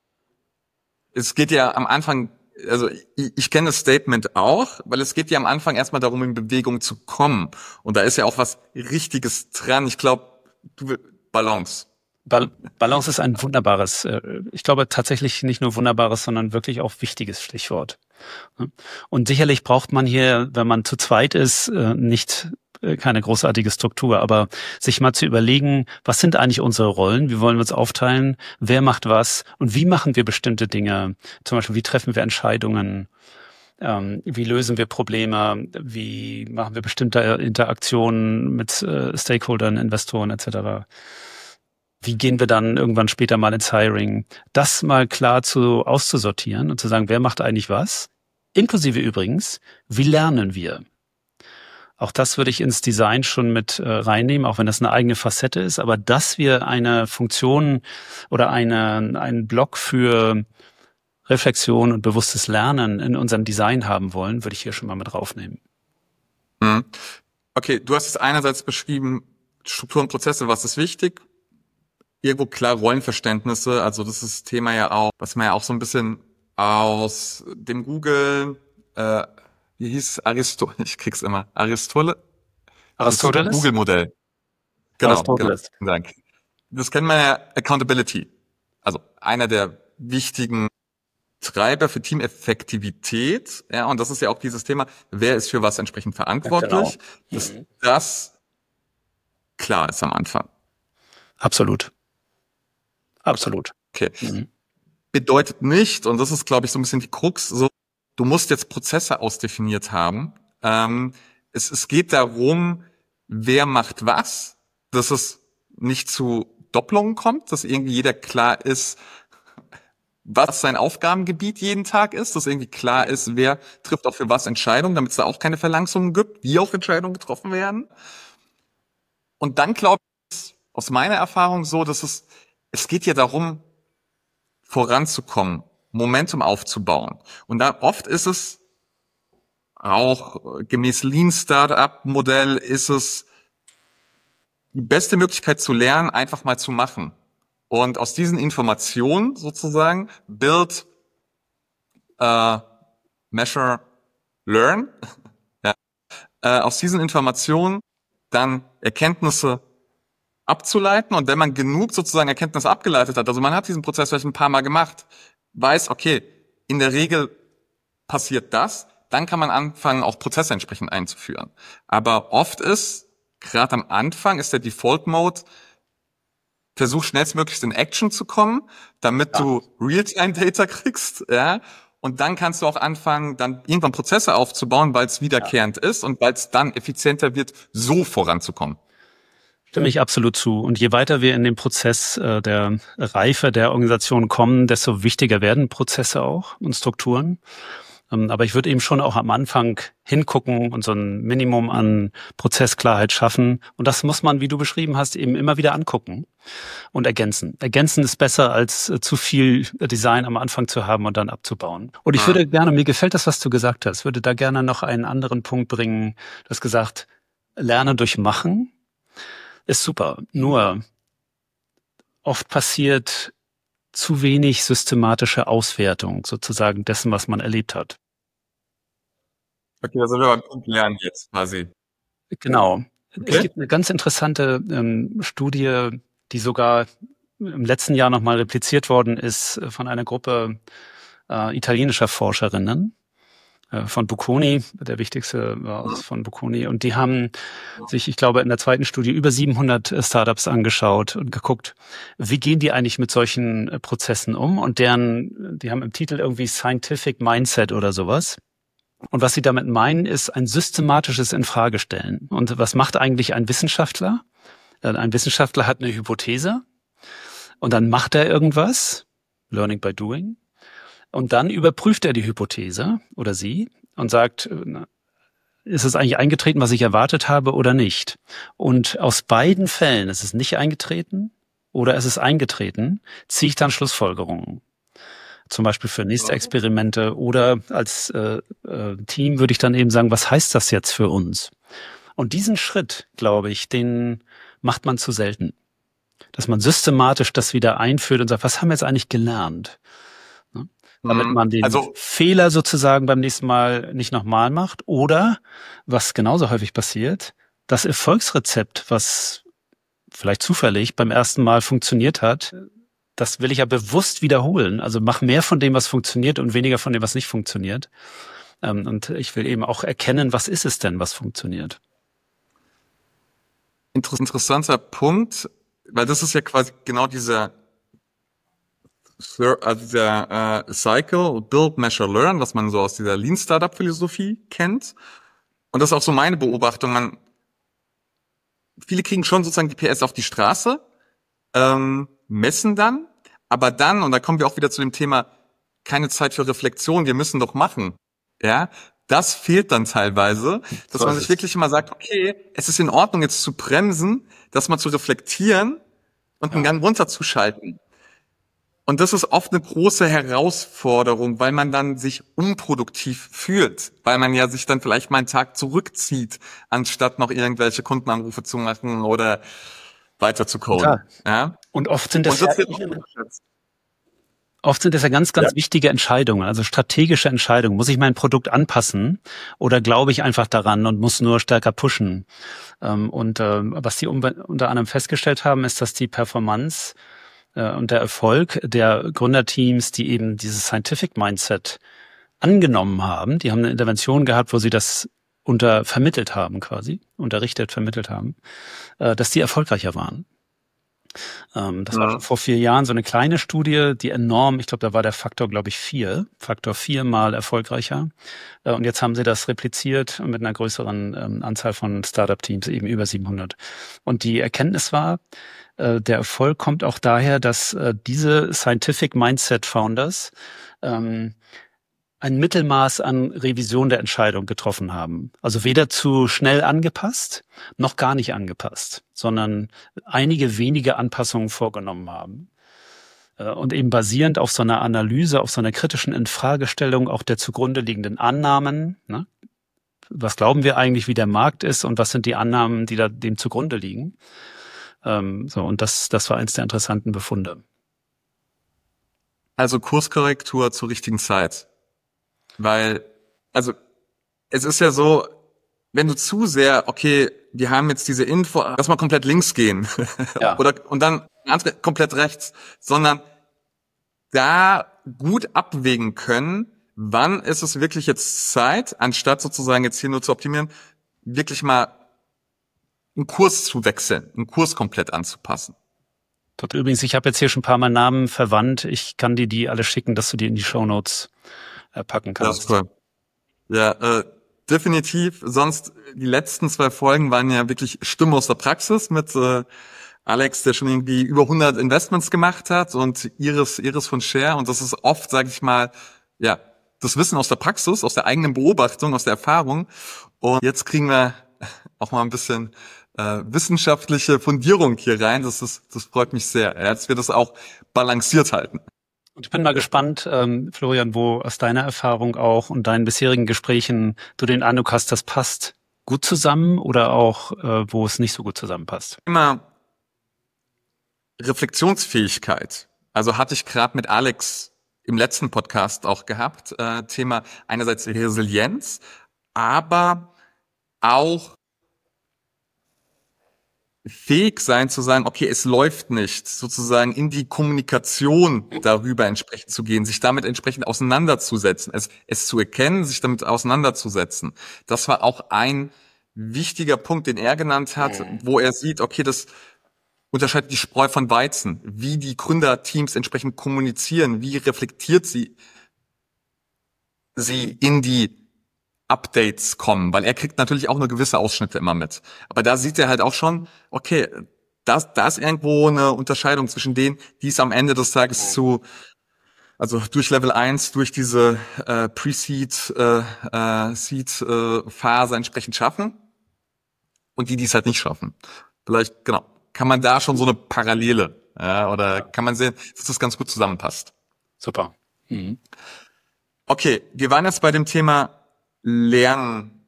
Es geht ja am Anfang, also ich, ich kenne das Statement auch, weil es geht ja am Anfang erstmal darum, in Bewegung zu kommen. Und da ist ja auch was Richtiges dran. Ich glaube, du Balance. Bal- Balance ist ein wunderbares, äh, ich glaube tatsächlich nicht nur wunderbares, sondern wirklich auch wichtiges Stichwort. Und sicherlich braucht man hier, wenn man zu zweit ist, äh, nicht äh, keine großartige Struktur, aber sich mal zu überlegen, was sind eigentlich unsere Rollen, wie wollen wir uns aufteilen, wer macht was und wie machen wir bestimmte Dinge, zum Beispiel wie treffen wir Entscheidungen, ähm, wie lösen wir Probleme, wie machen wir bestimmte Interaktionen mit äh, Stakeholdern, Investoren et cetera. Wie gehen wir dann irgendwann später mal ins Hiring? Das mal klar zu auszusortieren und zu sagen, wer macht eigentlich was? Inklusive übrigens, wie lernen wir? Auch das würde ich ins Design schon mit äh, reinnehmen, auch wenn das eine eigene Facette ist. Aber dass wir eine Funktion oder eine, einen Block für Reflexion und bewusstes Lernen in unserem Design haben wollen, würde ich hier schon mal mit draufnehmen. Mhm. Okay, du hast es einerseits beschrieben, Struktur und Prozesse, was ist wichtig? Irgendwo klar Rollenverständnisse, also das ist das Thema ja auch, was man ja auch so ein bisschen aus dem Google, äh, wie hieß es, Aristo, ich krieg's immer, Aristole? Aristoteles? Google-Modell. Genau, Aristoteles. genau, danke. Das kennt man ja, Accountability. Also einer der wichtigen Treiber für Teameffektivität, ja, und das ist ja auch dieses Thema, wer ist für was entsprechend verantwortlich, ja, genau. dass mhm. das klar ist am Anfang. Absolut. Absolut. Okay. Mhm. Bedeutet nicht, und das ist, glaube ich, so ein bisschen die Krux, so, du musst jetzt Prozesse ausdefiniert haben. Ähm, es, es geht darum, wer macht was, dass es nicht zu Doppelungen kommt, dass irgendwie jeder klar ist, was sein Aufgabengebiet jeden Tag ist, dass irgendwie klar ist, wer trifft auch für was Entscheidungen, damit es da auch keine Verlangsamungen gibt, wie auch Entscheidungen getroffen werden. Und dann glaube ich, aus meiner Erfahrung so, dass es Es geht ja darum, voranzukommen, Momentum aufzubauen. Und da oft ist es auch gemäß Lean Startup Modell ist es die beste Möglichkeit zu lernen, einfach mal zu machen. Und aus diesen Informationen sozusagen build, äh, measure, learn. ja. äh, aus diesen Informationen dann Erkenntnisse abzuleiten, und wenn man genug sozusagen Erkenntnisse abgeleitet hat, also man hat diesen Prozess vielleicht ein paar Mal gemacht, weiß, okay, in der Regel passiert das, dann kann man anfangen, auch Prozesse entsprechend einzuführen. Aber oft ist, gerade am Anfang, ist der Default-Mode, versuch schnellstmöglichst in Action zu kommen, damit ja. du Real-Time-Data kriegst, ja, und dann kannst du auch anfangen, dann irgendwann Prozesse aufzubauen, weil es wiederkehrend ja. ist und weil es dann effizienter wird, so voranzukommen. Stimme ich absolut zu. Und je weiter wir in den Prozess äh, der Reife der Organisation kommen, desto wichtiger werden Prozesse auch und Strukturen. Ähm, aber ich würde eben schon auch am Anfang hingucken und so ein Minimum an Prozessklarheit schaffen. Und das muss man, wie du beschrieben hast, eben immer wieder angucken und ergänzen. Ergänzen ist besser, als äh, zu viel Design am Anfang zu haben und dann abzubauen. Und ich würde gerne, mir gefällt das, was du gesagt hast, würde da gerne noch einen anderen Punkt bringen. Du hast gesagt, lerne durch Machen. Ist super. Nur oft passiert zu wenig systematische Auswertung sozusagen dessen, was man erlebt hat. Okay, da sind wir beim Punkt Lernen jetzt quasi. Genau. Okay. Es gibt eine ganz interessante ähm, Studie, die sogar im letzten Jahr nochmal repliziert worden ist von einer Gruppe äh, italienischer Forscherinnen äh, von Bocconi, der wichtigste war von Bocconi. Und die haben sich, ich glaube, in der zweiten Studie über siebenhundert Startups angeschaut und geguckt, wie gehen die eigentlich mit solchen äh, Prozessen um? Und deren, die haben im Titel irgendwie Scientific Mindset oder sowas. Und was sie damit meinen, ist ein systematisches Infragestellen. Und was macht eigentlich ein Wissenschaftler? Ein Wissenschaftler hat eine Hypothese und dann macht er irgendwas, Learning by Doing, und dann überprüft er die Hypothese oder sie und sagt, ist es eigentlich eingetreten, was ich erwartet habe oder nicht? Und aus beiden Fällen, ist es nicht eingetreten oder ist es eingetreten, ziehe ich dann Schlussfolgerungen. Zum Beispiel für nächste Experimente oder als äh, äh, Team würde ich dann eben sagen, was heißt das jetzt für uns? Und diesen Schritt, glaube ich, den macht man zu selten. Dass man systematisch das wieder einführt und sagt, was haben wir jetzt eigentlich gelernt? Ne? Damit man den also, Fehler sozusagen beim nächsten Mal nicht nochmal macht. Oder, was genauso häufig passiert, das Erfolgsrezept, was vielleicht zufällig beim ersten Mal funktioniert hat, das will ich ja bewusst wiederholen. Also mach mehr von dem, was funktioniert und weniger von dem, was nicht funktioniert. Und ich will eben auch erkennen, was ist es denn, was funktioniert. Interessanter Punkt, weil das ist ja quasi genau dieser, also dieser äh, Cycle, Build, Measure, Learn, was man so aus dieser Lean-Startup-Philosophie kennt. Und das ist auch so meine Beobachtung. Man, viele kriegen schon sozusagen die P S auf die Straße, ähm, messen dann, aber dann, und da kommen wir auch wieder zu dem Thema, keine Zeit für Reflexion, wir müssen doch machen. Ja, das fehlt dann teilweise, dass man sich wirklich immer sagt, okay, es ist in Ordnung, jetzt zu bremsen, das mal zu reflektieren und einen Gang runterzuschalten. Und das ist oft eine große Herausforderung, weil man dann sich unproduktiv fühlt, weil man ja sich dann vielleicht mal einen Tag zurückzieht, anstatt noch irgendwelche Kundenanrufe zu machen oder weiter zu coden. Ja. Ja? Und oft sind das, Und das ja, oft sind das ja ganz, ganz ja. wichtige Entscheidungen, also strategische Entscheidungen. Muss ich mein Produkt anpassen oder glaube ich einfach daran und muss nur stärker pushen? Und was die unter anderem festgestellt haben, ist, dass die Performance und der Erfolg der Gründerteams, die eben dieses Scientific Mindset angenommen haben, die haben eine Intervention gehabt, wo sie das unter vermittelt haben quasi, unterrichtet, vermittelt haben, dass die erfolgreicher waren. Das ja. war schon vor vier Jahren so eine kleine Studie, die enorm, ich glaube, da war der Faktor, glaube ich, vier, Faktor viermal erfolgreicher. Und jetzt haben sie das repliziert mit einer größeren Anzahl von Startup-Teams, eben über siebenhundert. Und die Erkenntnis war, der Erfolg kommt auch daher, dass diese Scientific Mindset Founders ähm, ein Mittelmaß an Revision der Entscheidung getroffen haben. Also weder zu schnell angepasst, noch gar nicht angepasst, sondern einige wenige Anpassungen vorgenommen haben. Und eben basierend auf so einer Analyse, auf so einer kritischen Infragestellung auch der zugrunde liegenden Annahmen. Ne? Was glauben wir eigentlich, wie der Markt ist und was sind die Annahmen, die da dem zugrunde liegen? Ähm, so, und das, das war eins der interessanten Befunde. Also Kurskorrektur zur richtigen Zeit. Weil, also, es ist ja so, wenn du zu sehr, okay, wir haben jetzt diese Info, lass mal komplett links gehen. Ja. Oder, und dann andere komplett rechts, sondern da gut abwägen können, wann ist es wirklich jetzt Zeit, anstatt sozusagen jetzt hier nur zu optimieren, wirklich mal einen Kurs zu wechseln, einen Kurs komplett anzupassen. Übrigens, ich habe jetzt hier schon ein paar Mal Namen verwandt. Ich kann dir die alle schicken, dass du die in die Shownotes packen kannst. Das ist cool. Ja, äh, definitiv. Sonst, die letzten zwei Folgen waren ja wirklich Stimme aus der Praxis mit äh, Alex, der schon irgendwie über hundert Investments gemacht hat, und Iris, Iris von Share. Und das ist oft, sage ich mal, ja, das Wissen aus der Praxis, aus der eigenen Beobachtung, aus der Erfahrung. Und jetzt kriegen wir auch mal ein bisschen äh, wissenschaftliche Fundierung hier rein. Das ist, das freut mich sehr, ja, dass wir das auch balanciert halten. Und ich bin mal gespannt, ähm, Florian, wo aus deiner Erfahrung auch und deinen bisherigen Gesprächen du den Eindruck hast, das passt gut zusammen oder auch, äh, wo es nicht so gut zusammenpasst. Immer Reflexionsfähigkeit. Also hatte ich gerade mit Alex im letzten Podcast auch gehabt, äh, Thema einerseits Resilienz, aber auch fähig sein zu sagen, okay, es läuft nicht, sozusagen in die Kommunikation darüber entsprechend zu gehen, sich damit entsprechend auseinanderzusetzen, es, es zu erkennen, sich damit auseinanderzusetzen. Das war auch ein wichtiger Punkt, den er genannt hat, wo er sieht, okay, das unterscheidet die Spreu von Weizen, wie die Gründerteams entsprechend kommunizieren, wie reflektiert sie sie in die Updates kommen, weil er kriegt natürlich auch nur gewisse Ausschnitte immer mit. Aber da sieht er halt auch schon, okay, da, da ist irgendwo eine Unterscheidung zwischen denen, die es am Ende des Tages zu, also durch Level eins, durch diese äh, Pre-Seed, äh, äh, Seed-Phase entsprechend schaffen und die, die es halt nicht schaffen. Vielleicht, genau, kann man da schon so eine Parallele, ja, oder kann man sehen, dass das ganz gut zusammenpasst. Super. Mhm. Okay, wir waren jetzt bei dem Thema Lernen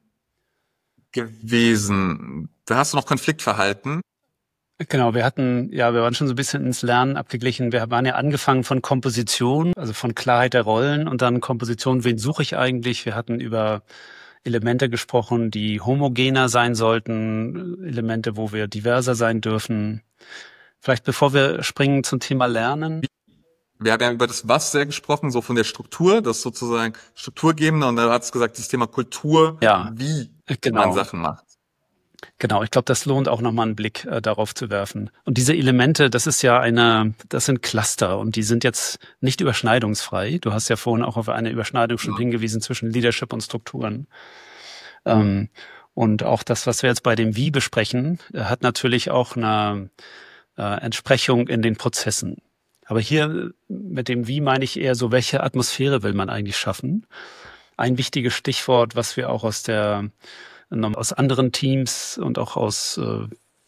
gewesen. Da hast du noch Konfliktverhalten. Genau, wir hatten, ja, wir waren schon so ein bisschen ins Lernen abgeglichen. Wir waren ja angefangen von Komposition, also von Klarheit der Rollen und dann Komposition, wen suche ich eigentlich? Wir hatten über Elemente gesprochen, die homogener sein sollten, Elemente, wo wir diverser sein dürfen. Vielleicht bevor wir springen zum Thema Lernen. Wir haben ja über das Was sehr gesprochen, so von der Struktur, das sozusagen Strukturgebende, und da hat es gesagt, das Thema Kultur, ja, wie genau. man Sachen macht. Genau, ich glaube, das lohnt auch nochmal einen Blick äh, darauf zu werfen. Und diese Elemente, das ist ja eine, das sind Cluster und die sind jetzt nicht überschneidungsfrei. Du hast ja vorhin auch auf eine Überschneidung schon ja. hingewiesen zwischen Leadership und Strukturen. Ähm, und auch das, was wir jetzt bei dem Wie besprechen, hat natürlich auch eine äh, Entsprechung in den Prozessen. Aber hier mit dem Wie meine ich eher so, welche Atmosphäre will man eigentlich schaffen? Ein wichtiges Stichwort, was wir auch aus der aus anderen Teams und auch aus äh,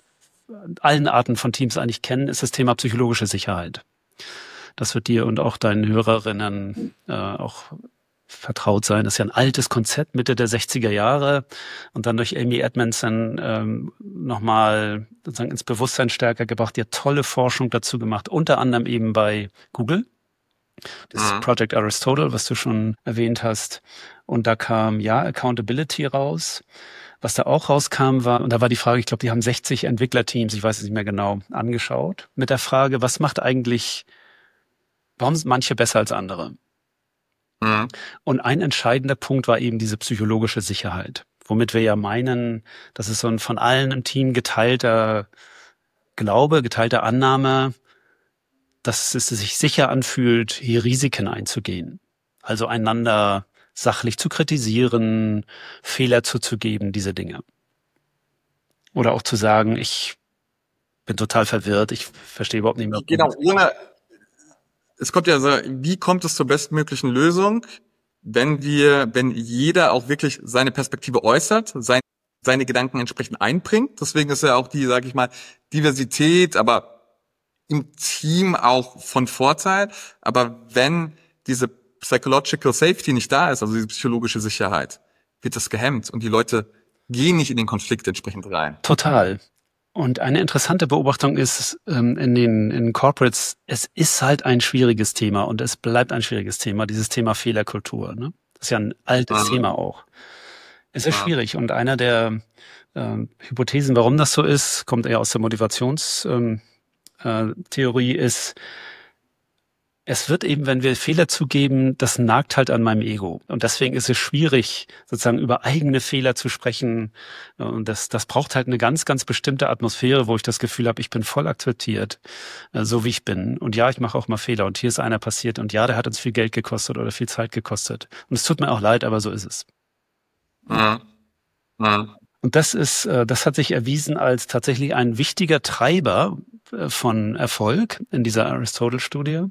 allen Arten von Teams eigentlich kennen, ist das Thema psychologische Sicherheit. Das wird dir und auch deinen Hörerinnen äh, auch vertraut sein. Das ist ja ein altes Konzept, Mitte der sechziger Jahre und dann durch Amy Edmondson ähm, nochmal sozusagen ins Bewusstsein stärker gebracht. Die hat tolle Forschung dazu gemacht, unter anderem eben bei Google. Das ist Project Aristotle, was du schon erwähnt hast. Und da kam, ja, Accountability raus. Was da auch rauskam war, und da war die Frage, ich glaube, die haben sechzig Entwicklerteams, ich weiß es nicht mehr genau, angeschaut, mit der Frage, was macht eigentlich, warum sind manche besser als andere? Mhm. Und ein entscheidender Punkt war eben diese psychologische Sicherheit, womit wir ja meinen, das ist so ein von allen im Team geteilter Glaube, geteilte Annahme, dass es sich sicher anfühlt, hier Risiken einzugehen. Also einander sachlich zu kritisieren, Fehler zuzugeben, diese Dinge. Oder auch zu sagen, ich bin total verwirrt, ich verstehe überhaupt nicht mehr. Genau, ohne, es kommt ja so, wie kommt es zur bestmöglichen Lösung, wenn wir, wenn jeder auch wirklich seine Perspektive äußert, sein, seine Gedanken entsprechend einbringt. Deswegen ist ja auch die, sage ich mal, Diversität, aber im Team auch von Vorteil, aber wenn diese Psychological Safety nicht da ist, also diese psychologische Sicherheit, wird das gehemmt und die Leute gehen nicht in den Konflikt entsprechend rein. Total. Und eine interessante Beobachtung ist ähm, in den in Corporates, es ist halt ein schwieriges Thema und es bleibt ein schwieriges Thema, dieses Thema Fehlerkultur. Ne? Das ist ja ein altes mhm. Thema auch. Es ist ja. schwierig und einer der ähm, Hypothesen, warum das so ist, kommt eher aus der Motivations- ähm, Theorie ist, es wird eben, wenn wir Fehler zugeben, das nagt halt an meinem Ego. Und deswegen ist es schwierig, sozusagen über eigene Fehler zu sprechen. Und das, das braucht halt eine ganz, ganz bestimmte Atmosphäre, wo ich das Gefühl habe, ich bin voll akzeptiert, so wie ich bin. Und ja, ich mache auch mal Fehler. Und hier ist einer passiert. Und ja, der hat uns viel Geld gekostet oder viel Zeit gekostet. Und es tut mir auch leid, aber so ist es. Mhm. Mhm. Und das ist, das hat sich erwiesen als tatsächlich ein wichtiger Treiber von Erfolg in dieser Aristotle-Studie.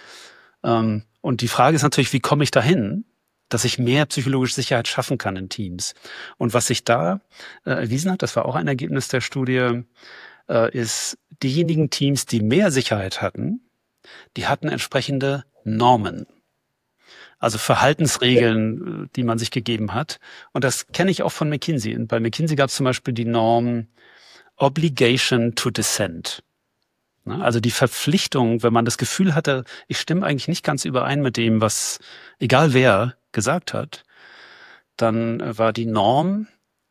Und die Frage ist natürlich, wie komme ich dahin, dass ich mehr psychologische Sicherheit schaffen kann in Teams? Und was sich da erwiesen hat, das war auch ein Ergebnis der Studie, ist, diejenigen Teams, die mehr Sicherheit hatten, die hatten entsprechende Normen. Also Verhaltensregeln, die man sich gegeben hat. Und das kenne ich auch von McKinsey. Und bei McKinsey gab es zum Beispiel die Norm Obligation to Dissent. Also die Verpflichtung, wenn man das Gefühl hatte, ich stimme eigentlich nicht ganz überein mit dem, was egal wer gesagt hat, dann war die Norm,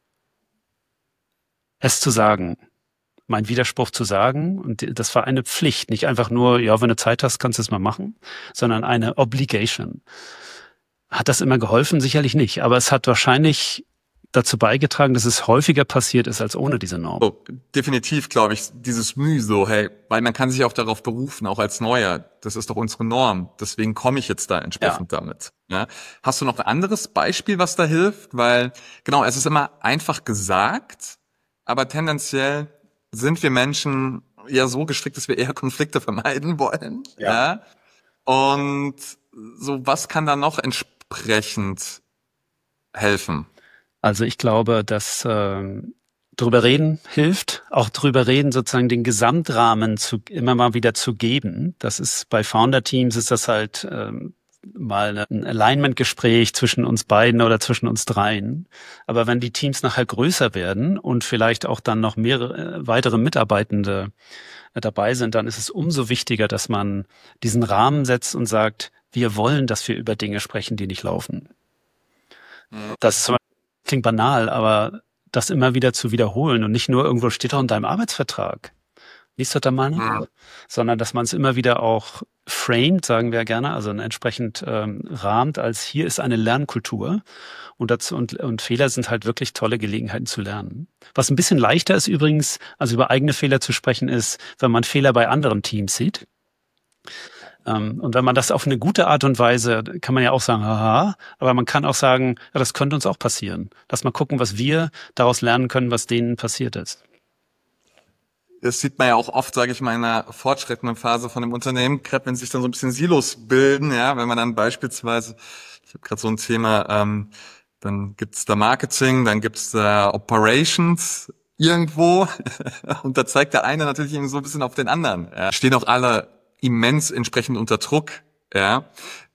es zu sagen, meinen Widerspruch zu sagen. Und das war eine Pflicht, nicht einfach nur, ja, wenn du Zeit hast, kannst du es mal machen, sondern eine Obligation. Hat das immer geholfen? Sicherlich nicht. Aber es hat wahrscheinlich dazu beigetragen, dass es häufiger passiert ist als ohne diese Norm. Oh, definitiv, glaube ich, dieses Mühe so, hey, weil man kann sich auch darauf berufen, auch als Neuer. Das ist doch unsere Norm. Deswegen komme ich jetzt da entsprechend ja. damit. Ja. Hast du noch ein anderes Beispiel, was da hilft? Weil, genau, es ist immer einfach gesagt, aber tendenziell sind wir Menschen ja so gestrickt, dass wir eher Konflikte vermeiden wollen. Ja. ja. Und so, was kann da noch entsprechend helfen? Also ich glaube, dass äh, drüber reden hilft, auch drüber reden, sozusagen den Gesamtrahmen zu immer mal wieder zu geben. Das ist bei Founder-Teams ist das halt äh, mal ein Alignment-Gespräch zwischen uns beiden oder zwischen uns dreien. Aber wenn die Teams nachher größer werden und vielleicht auch dann noch mehrere äh, weitere Mitarbeitende äh, dabei sind, dann ist es umso wichtiger, dass man diesen Rahmen setzt und sagt, wir wollen, dass wir über Dinge sprechen, die nicht laufen. Das ist zum Beispiel, klingt banal, aber das immer wieder zu wiederholen und nicht nur irgendwo steht doch in deinem Arbeitsvertrag. Liest das da mal nach? Ja. Sondern dass man es immer wieder auch framed, sagen wir gerne, also entsprechend ähm, rahmt, als hier ist eine Lernkultur und, dazu, und, und Fehler sind halt wirklich tolle Gelegenheiten zu lernen. Was ein bisschen leichter ist übrigens, also über eigene Fehler zu sprechen, ist, wenn man Fehler bei anderen Teams sieht. Ähm, und wenn man das auf eine gute Art und Weise, kann man ja auch sagen, haha, aber man kann auch sagen, ja, das könnte uns auch passieren. Lass mal gucken, was wir daraus lernen können, was denen passiert ist. Das sieht man ja auch oft, sage ich mal, in einer fortschrittenden Phase von einem Unternehmen, gerade wenn sich dann so ein bisschen Silos bilden, ja, wenn man dann beispielsweise, ich habe gerade so ein Thema, ähm, dann gibt's da Marketing, dann gibt's da Operations irgendwo und da zeigt der eine natürlich eben so ein bisschen auf den anderen. Ja. Stehen auch alle immens entsprechend unter Druck, ja.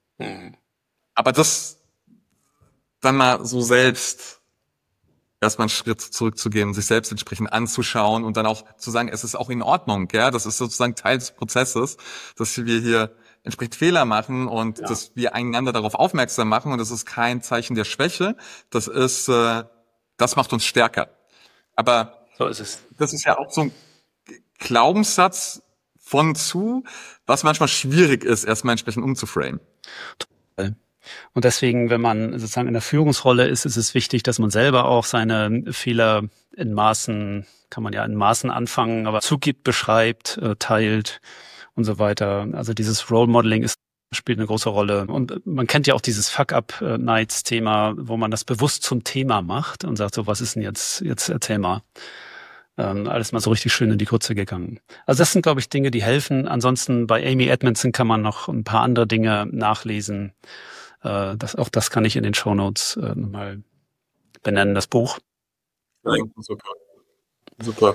Aber das dann mal so selbst erstmal einen Schritt zurückzugehen, sich selbst entsprechend anzuschauen und dann auch zu sagen, es ist auch in Ordnung, ja, das ist sozusagen Teil des Prozesses, dass wir hier entsprechend Fehler machen und ja. dass wir einander darauf aufmerksam machen und das ist kein Zeichen der Schwäche, das ist, äh, das macht uns stärker. Aber so ist es. Das ist ja auch so ein Glaubenssatz von zu, was manchmal schwierig ist, erstmal entsprechend umzuframen. Total. Und deswegen, wenn man sozusagen in der Führungsrolle ist, ist es wichtig, dass man selber auch seine Fehler in Maßen, kann man ja in Maßen anfangen, aber zugibt, beschreibt, äh, teilt und so weiter. Also dieses Role Modeling ist, spielt eine große Rolle. Und man kennt ja auch dieses Fuck-Up-Nights-Thema, wo man das bewusst zum Thema macht und sagt so, was ist denn jetzt, jetzt erzähl mal. Ähm, alles mal so richtig schön in die Kurze gegangen. Also das sind, glaube ich, Dinge, die helfen. Ansonsten bei Amy Edmondson kann man noch ein paar andere Dinge nachlesen. Äh, das, auch das kann ich in den Shownotes äh, nochmal benennen, das Buch. Ja, super. Super.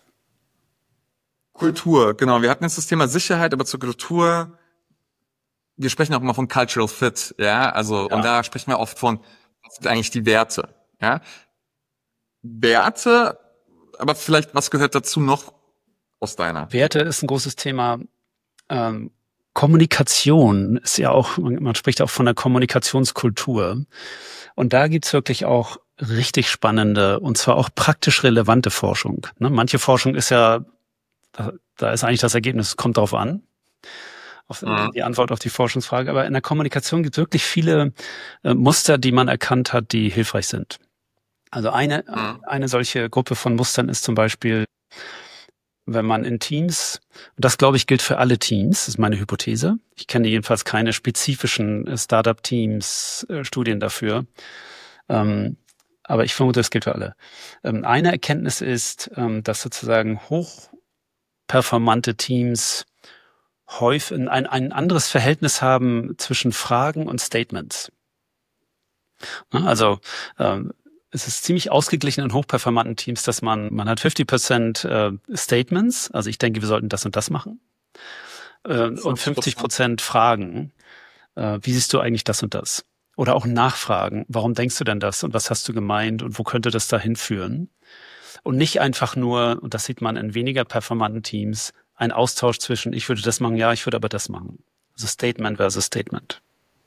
Kultur, genau. Wir hatten jetzt das Thema Sicherheit, aber zur Kultur, wir sprechen auch immer von Cultural Fit, ja, also, ja. Und da sprechen wir oft von, was sind eigentlich die Werte, ja. Werte, aber vielleicht, was gehört dazu noch aus deiner? Werte ist ein großes Thema. Ähm, Kommunikation ist ja auch, man, man spricht auch von der Kommunikationskultur. Und da gibt's wirklich auch richtig spannende und zwar auch praktisch relevante Forschung. Ne? Manche Forschung ist ja, da, da ist eigentlich das Ergebnis, es kommt darauf an, auf mhm. die Antwort auf die Forschungsfrage. Aber in der Kommunikation gibt es wirklich viele äh, Muster, die man erkannt hat, die hilfreich sind. Also eine, mhm. eine solche Gruppe von Mustern ist zum Beispiel, wenn man in Teams, und das glaube ich gilt für alle Teams, das ist meine Hypothese. Ich kenne jedenfalls keine spezifischen Startup-Teams, äh, Studien dafür. Ähm, aber ich vermute, es gilt für alle. Ähm, eine Erkenntnis ist, ähm, dass sozusagen hochperformante Teams häufig ein, ein anderes Verhältnis haben zwischen Fragen und Statements. Also, ähm, es ist ziemlich ausgeglichen in hochperformanten Teams, dass man, man hat fünfzig Prozent äh, Statements, also ich denke, wir sollten das und das machen, äh, und fünfzig Prozent Fragen, äh, wie siehst du eigentlich das und das? Oder auch Nachfragen, warum denkst du denn das und was hast du gemeint und wo könnte das dahin führen? Und nicht einfach nur, und das sieht man in weniger performanten Teams, ein Austausch zwischen, ich würde das machen, ja, ich würde aber das machen. Also Statement versus Statement.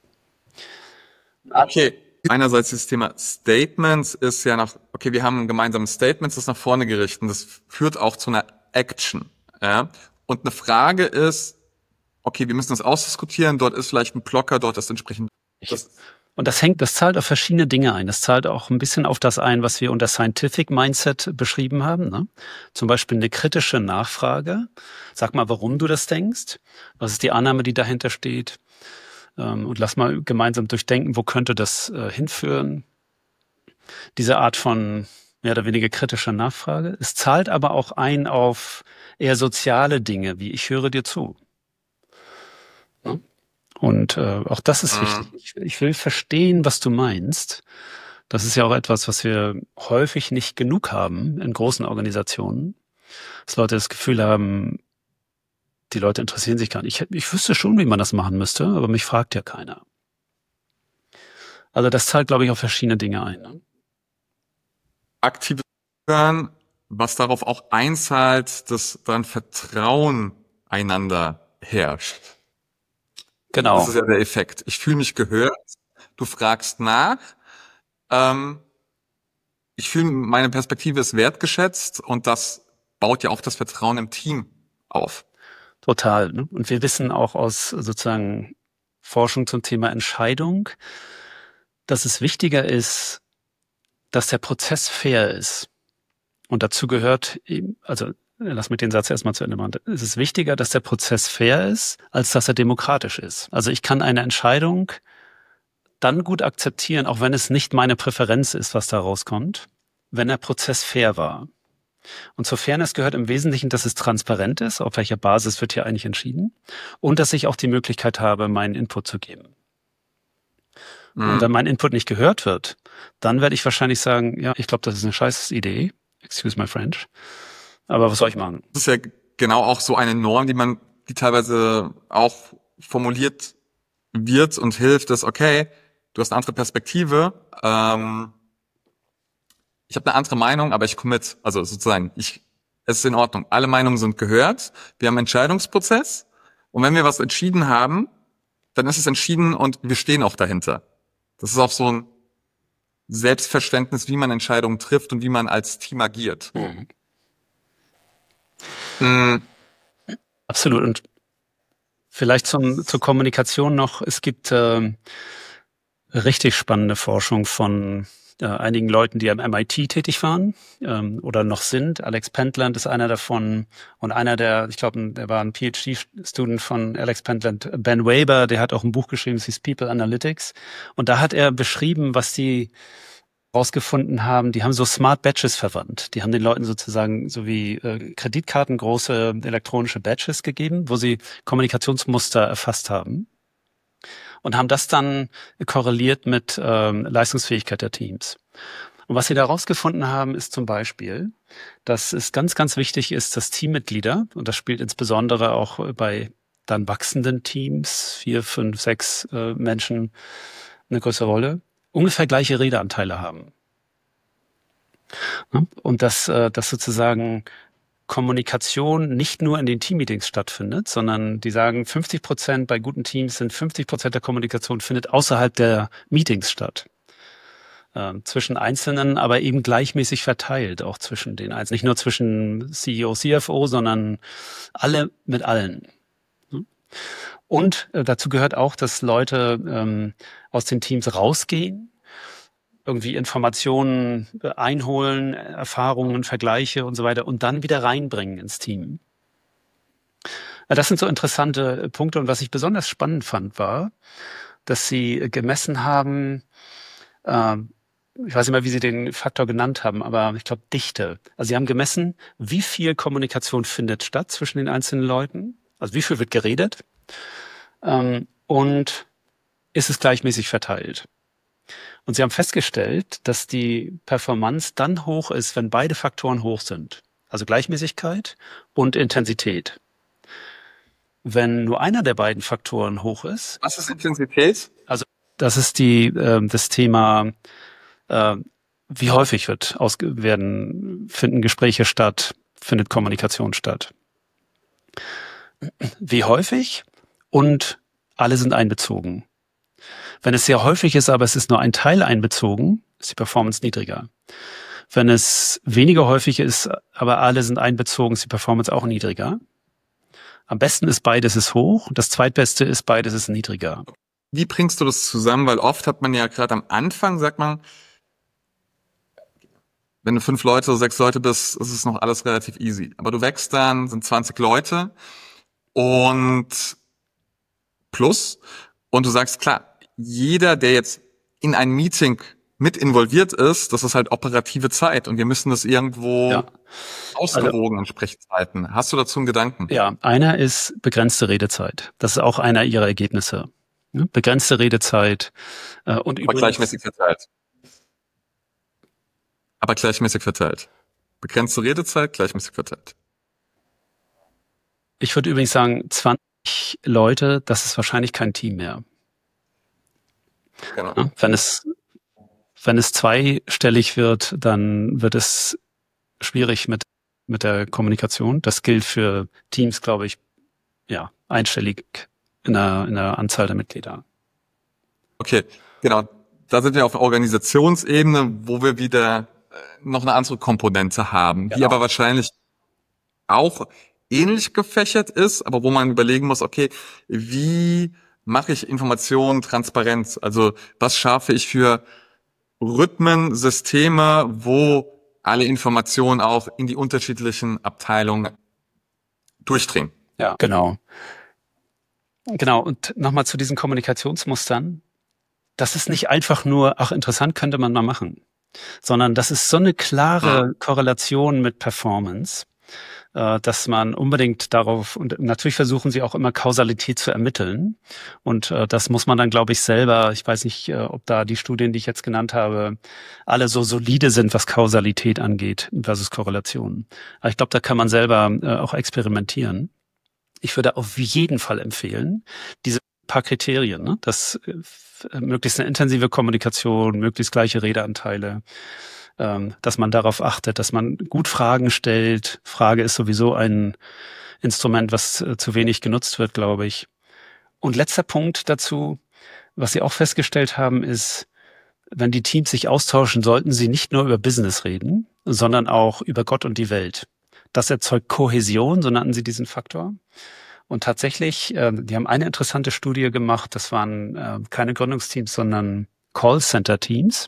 Okay. Einerseits das Thema Statements ist ja nach, okay, wir haben ein gemeinsames Statement, das ist nach vorne gerichtet. Das führt auch zu einer Action. Ja? Und eine Frage ist, okay, wir müssen das ausdiskutieren, dort ist vielleicht ein Blocker, dort ist entsprechend. Das Und das hängt, das zahlt auf verschiedene Dinge ein. Das zahlt auch ein bisschen auf das ein, was wir unter Scientific Mindset beschrieben haben. Ne? Zum Beispiel eine kritische Nachfrage. Sag mal, warum du das denkst. Was ist die Annahme, die dahinter steht? Und lass mal gemeinsam durchdenken, wo könnte das äh, hinführen. Diese Art von mehr oder weniger kritischer Nachfrage. Es zahlt aber auch ein auf eher soziale Dinge, wie ich höre dir zu. Ja? Und äh, auch das ist wichtig. Ich, ich will verstehen, was du meinst. Das ist ja auch etwas, was wir häufig nicht genug haben in großen Organisationen. Dass Leute das Gefühl haben, die Leute interessieren sich gar nicht. Ich, ich wüsste schon, wie man das machen müsste, aber mich fragt ja keiner. Also das zahlt, glaube ich, auf verschiedene Dinge ein. Ne? Aktives Hören, was darauf auch einzahlt, dass dann Vertrauen einander herrscht. Genau. Das ist ja der Effekt. Ich fühle mich gehört, du fragst nach, ähm, ich fühle, meine Perspektive ist wertgeschätzt und das baut ja auch das Vertrauen im Team auf. Total. Ne? Und wir wissen auch aus sozusagen Forschung zum Thema Entscheidung, dass es wichtiger ist, dass der Prozess fair ist. Und dazu gehört eben, also lass mich den Satz erstmal zu Ende machen. Es ist wichtiger, dass der Prozess fair ist, als dass er demokratisch ist. Also ich kann eine Entscheidung dann gut akzeptieren, auch wenn es nicht meine Präferenz ist, was da rauskommt, wenn der Prozess fair war. Und zur Fairness gehört im Wesentlichen, dass es transparent ist, auf welcher Basis wird hier eigentlich entschieden, und dass ich auch die Möglichkeit habe, meinen Input zu geben. Mhm. Und wenn mein Input nicht gehört wird, dann werde ich wahrscheinlich sagen, ja, ich glaube, das ist eine scheiß Idee, excuse my French, aber was soll ich machen? Das ist ja genau auch so eine Norm, die man, die teilweise auch formuliert wird und hilft, ist, okay, du hast eine andere Perspektive, ähm, ich habe eine andere Meinung, aber ich komme mit. Also sozusagen, ich, es ist in Ordnung. Alle Meinungen sind gehört. Wir haben einen Entscheidungsprozess. Und wenn wir was entschieden haben, dann ist es entschieden und wir stehen auch dahinter. Das ist auch so ein Selbstverständnis, wie man Entscheidungen trifft und wie man als Team agiert. Mhm. Mhm. Absolut. Und vielleicht zum, zur Kommunikation noch. Es gibt äh, richtig spannende Forschung von Äh, einigen Leuten, die am M I T tätig waren ähm, oder noch sind. Alex Pentland ist einer davon und einer der, ich glaube, der war ein P H D-Student von Alex Pentland, Ben Weber, der hat auch ein Buch geschrieben, das hieß People Analytics. Und da hat er beschrieben, was die rausgefunden haben. Die haben so Smart Badges verwandt. Die haben den Leuten sozusagen so wie äh, Kreditkarten große elektronische Badges gegeben, wo sie Kommunikationsmuster erfasst haben. Und haben das dann korreliert mit ähm, Leistungsfähigkeit der Teams. Und was sie da rausgefunden haben, ist zum Beispiel, dass es ganz, ganz wichtig ist, dass Teammitglieder, und das spielt insbesondere auch bei dann wachsenden Teams, vier, fünf, sechs äh, Menschen eine größere Rolle, ungefähr gleiche Redeanteile haben. Ja? Und dass, äh, dass sozusagen Kommunikation nicht nur in den Teammeetings stattfindet, sondern die sagen, fünfzig Prozent bei guten Teams sind fünfzig Prozent der Kommunikation findet außerhalb der Meetings statt. Ähm, zwischen Einzelnen, aber eben gleichmäßig verteilt, auch zwischen den Einzelnen. Nicht nur zwischen C E O, C F O, sondern alle mit allen. Und äh, dazu gehört auch, dass Leute ähm, aus den Teams rausgehen, irgendwie Informationen einholen, Erfahrungen, Vergleiche und so weiter und dann wieder reinbringen ins Team. Das sind so interessante Punkte. Und was ich besonders spannend fand, war, dass sie gemessen haben, äh, ich weiß nicht mehr, wie sie den Faktor genannt haben, aber ich glaube Dichte. Also sie haben gemessen, wie viel Kommunikation findet statt zwischen den einzelnen Leuten, also wie viel wird geredet ähm, und ist es gleichmäßig verteilt. Und sie haben festgestellt, dass die Performance dann hoch ist, wenn beide Faktoren hoch sind. Also Gleichmäßigkeit und Intensität. Wenn nur einer der beiden Faktoren hoch ist. Was ist Intensität? Also das ist die äh, das Thema, äh, wie häufig wird ausge werden finden Gespräche statt, findet Kommunikation statt. Wie häufig und alle sind einbezogen. Wenn es sehr häufig ist, aber es ist nur ein Teil einbezogen, ist die Performance niedriger. Wenn es weniger häufig ist, aber alle sind einbezogen, ist die Performance auch niedriger. Am besten ist beides ist hoch. Das zweitbeste ist beides ist niedriger. Wie bringst du das zusammen? Weil oft hat man ja gerade am Anfang, sagt man, wenn du fünf Leute, sechs Leute bist, ist es noch alles relativ easy. Aber du wächst dann, sind zwanzig Leute und plus. Und du sagst, klar, jeder, der jetzt in ein Meeting mit involviert ist, das ist halt operative Zeit und wir müssen das irgendwo ja. ausgewogen also, entsprechend halten. Hast du dazu einen Gedanken? Ja, einer ist begrenzte Redezeit. Das ist auch einer ihrer Ergebnisse. Ja, begrenzte Redezeit äh, und aber gleichmäßig verteilt. Aber gleichmäßig verteilt. Begrenzte Redezeit, gleichmäßig verteilt. Ich würde übrigens sagen, zwanzig Leute, das ist wahrscheinlich kein Team mehr. Genau. Ja, wenn es Wenn es zweistellig wird, dann wird es schwierig mit mit der Kommunikation. Das gilt für Teams, glaube ich, ja, einstellig in der, in der Anzahl der Mitglieder. Okay, genau. Da sind wir auf der Organisationsebene, wo wir wieder noch eine andere Komponente haben, genau. Die aber wahrscheinlich auch ähnlich gefächert ist, aber wo man überlegen muss, okay, wie mache ich Informationen transparent? Also was schaffe ich für Rhythmen, Systeme, wo alle Informationen auch in die unterschiedlichen Abteilungen durchdringen. Ja, genau. Genau, und nochmal zu diesen Kommunikationsmustern. Das ist nicht einfach nur, ach, interessant, könnte man mal machen, sondern das ist so eine klare Korrelation mit Performance, dass man unbedingt darauf, und natürlich versuchen sie auch immer Kausalität zu ermitteln. Und äh, das muss man dann, glaube ich, selber, ich weiß nicht, äh, ob da die Studien, die ich jetzt genannt habe, alle so solide sind, was Kausalität angeht versus Korrelation. Aber ich glaube, da kann man selber äh, auch experimentieren. Ich würde auf jeden Fall empfehlen, diese paar Kriterien, ne? Das äh, möglichst eine intensive Kommunikation, möglichst gleiche Redeanteile, dass man darauf achtet, dass man gut Fragen stellt. Frage ist sowieso ein Instrument, was zu wenig genutzt wird, glaube ich. Und letzter Punkt dazu, was Sie auch festgestellt haben, ist, wenn die Teams sich austauschen, sollten sie nicht nur über Business reden, sondern auch über Gott und die Welt. Das erzeugt Kohäsion, so nannten sie diesen Faktor. Und tatsächlich, die haben eine interessante Studie gemacht, das waren keine Gründungsteams, sondern Callcenter-Teams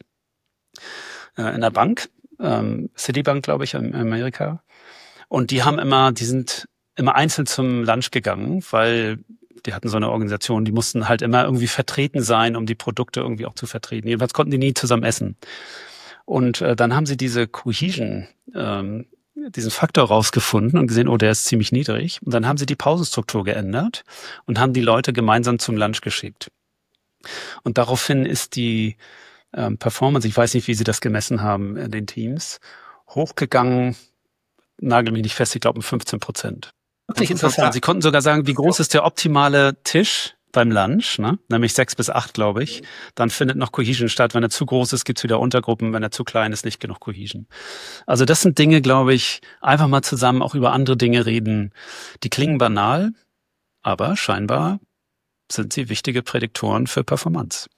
in der Bank, ähm, Citibank, glaube ich, in Amerika. Und die haben immer, die sind immer einzeln zum Lunch gegangen, weil die hatten so eine Organisation, die mussten halt immer irgendwie vertreten sein, um die Produkte irgendwie auch zu vertreten. Jedenfalls konnten die nie zusammen essen. Und äh, dann haben sie diese Cohesion, ähm, diesen Faktor rausgefunden und gesehen, oh, der ist ziemlich niedrig. Und dann haben sie die Pausenstruktur geändert und haben die Leute gemeinsam zum Lunch geschickt. Und daraufhin ist die Performance, ich weiß nicht, wie sie das gemessen haben in den Teams, hochgegangen, nagel mich nicht fest, ich glaube um fünfzehn Prozent. Wirklich interessant. Sie konnten sogar sagen, wie groß ist der optimale Tisch beim Lunch, ne? Nämlich sechs bis acht, glaube ich. Dann findet noch Cohesion statt. Wenn er zu groß ist, gibt's wieder Untergruppen. Wenn er zu klein ist, nicht genug Cohesion. Also das sind Dinge, glaube ich, einfach mal zusammen auch über andere Dinge reden. Die klingen banal, aber scheinbar sind sie wichtige Prädiktoren für Performance.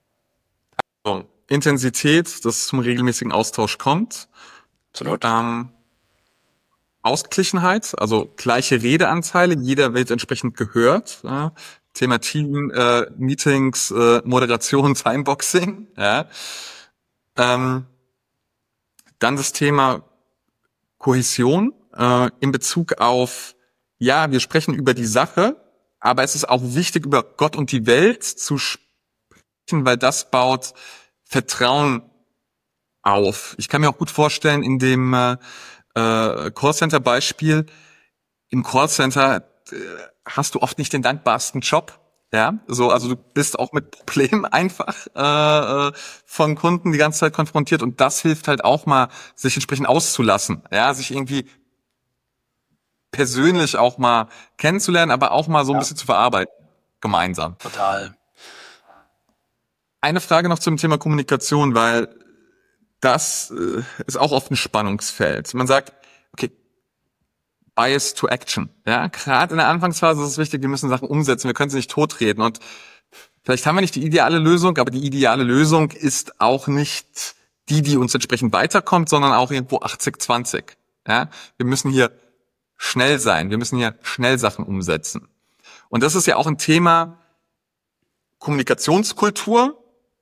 So, Intensität, dass es zum regelmäßigen Austausch kommt. Absolut. Ähm, Ausgeglichenheit, also gleiche Redeanteile, jeder wird entsprechend gehört. Ja. Thema Team, äh, Meetings, äh, Moderation, Timeboxing. Ja. Ähm, dann das Thema Kohäsion äh, in Bezug auf, ja, wir sprechen über die Sache, aber es ist auch wichtig, über Gott und die Welt zu sprechen, weil das baut Vertrauen auf. Ich kann mir auch gut vorstellen, in dem äh, Callcenter-Beispiel, im Callcenter äh, hast du oft nicht den dankbarsten Job. Ja, so, also du bist auch mit Problemen einfach äh, von Kunden die ganze Zeit konfrontiert und das hilft halt auch mal, sich entsprechend auszulassen. Ja, sich irgendwie persönlich auch mal kennenzulernen, aber auch mal so ein ja. bisschen zu verarbeiten, gemeinsam. Total. Eine Frage noch zum Thema Kommunikation, weil das äh, ist auch oft ein Spannungsfeld. Man sagt, okay, Bias to Action. Ja, gerade in der Anfangsphase ist es wichtig, wir müssen Sachen umsetzen, wir können sie nicht totreden. Und vielleicht haben wir nicht die ideale Lösung, aber die ideale Lösung ist auch nicht die, die uns entsprechend weiterkommt, sondern auch irgendwo achtzig zwanzig. Ja, wir müssen hier schnell sein, wir müssen hier schnell Sachen umsetzen. Und das ist ja auch ein Thema Kommunikationskultur.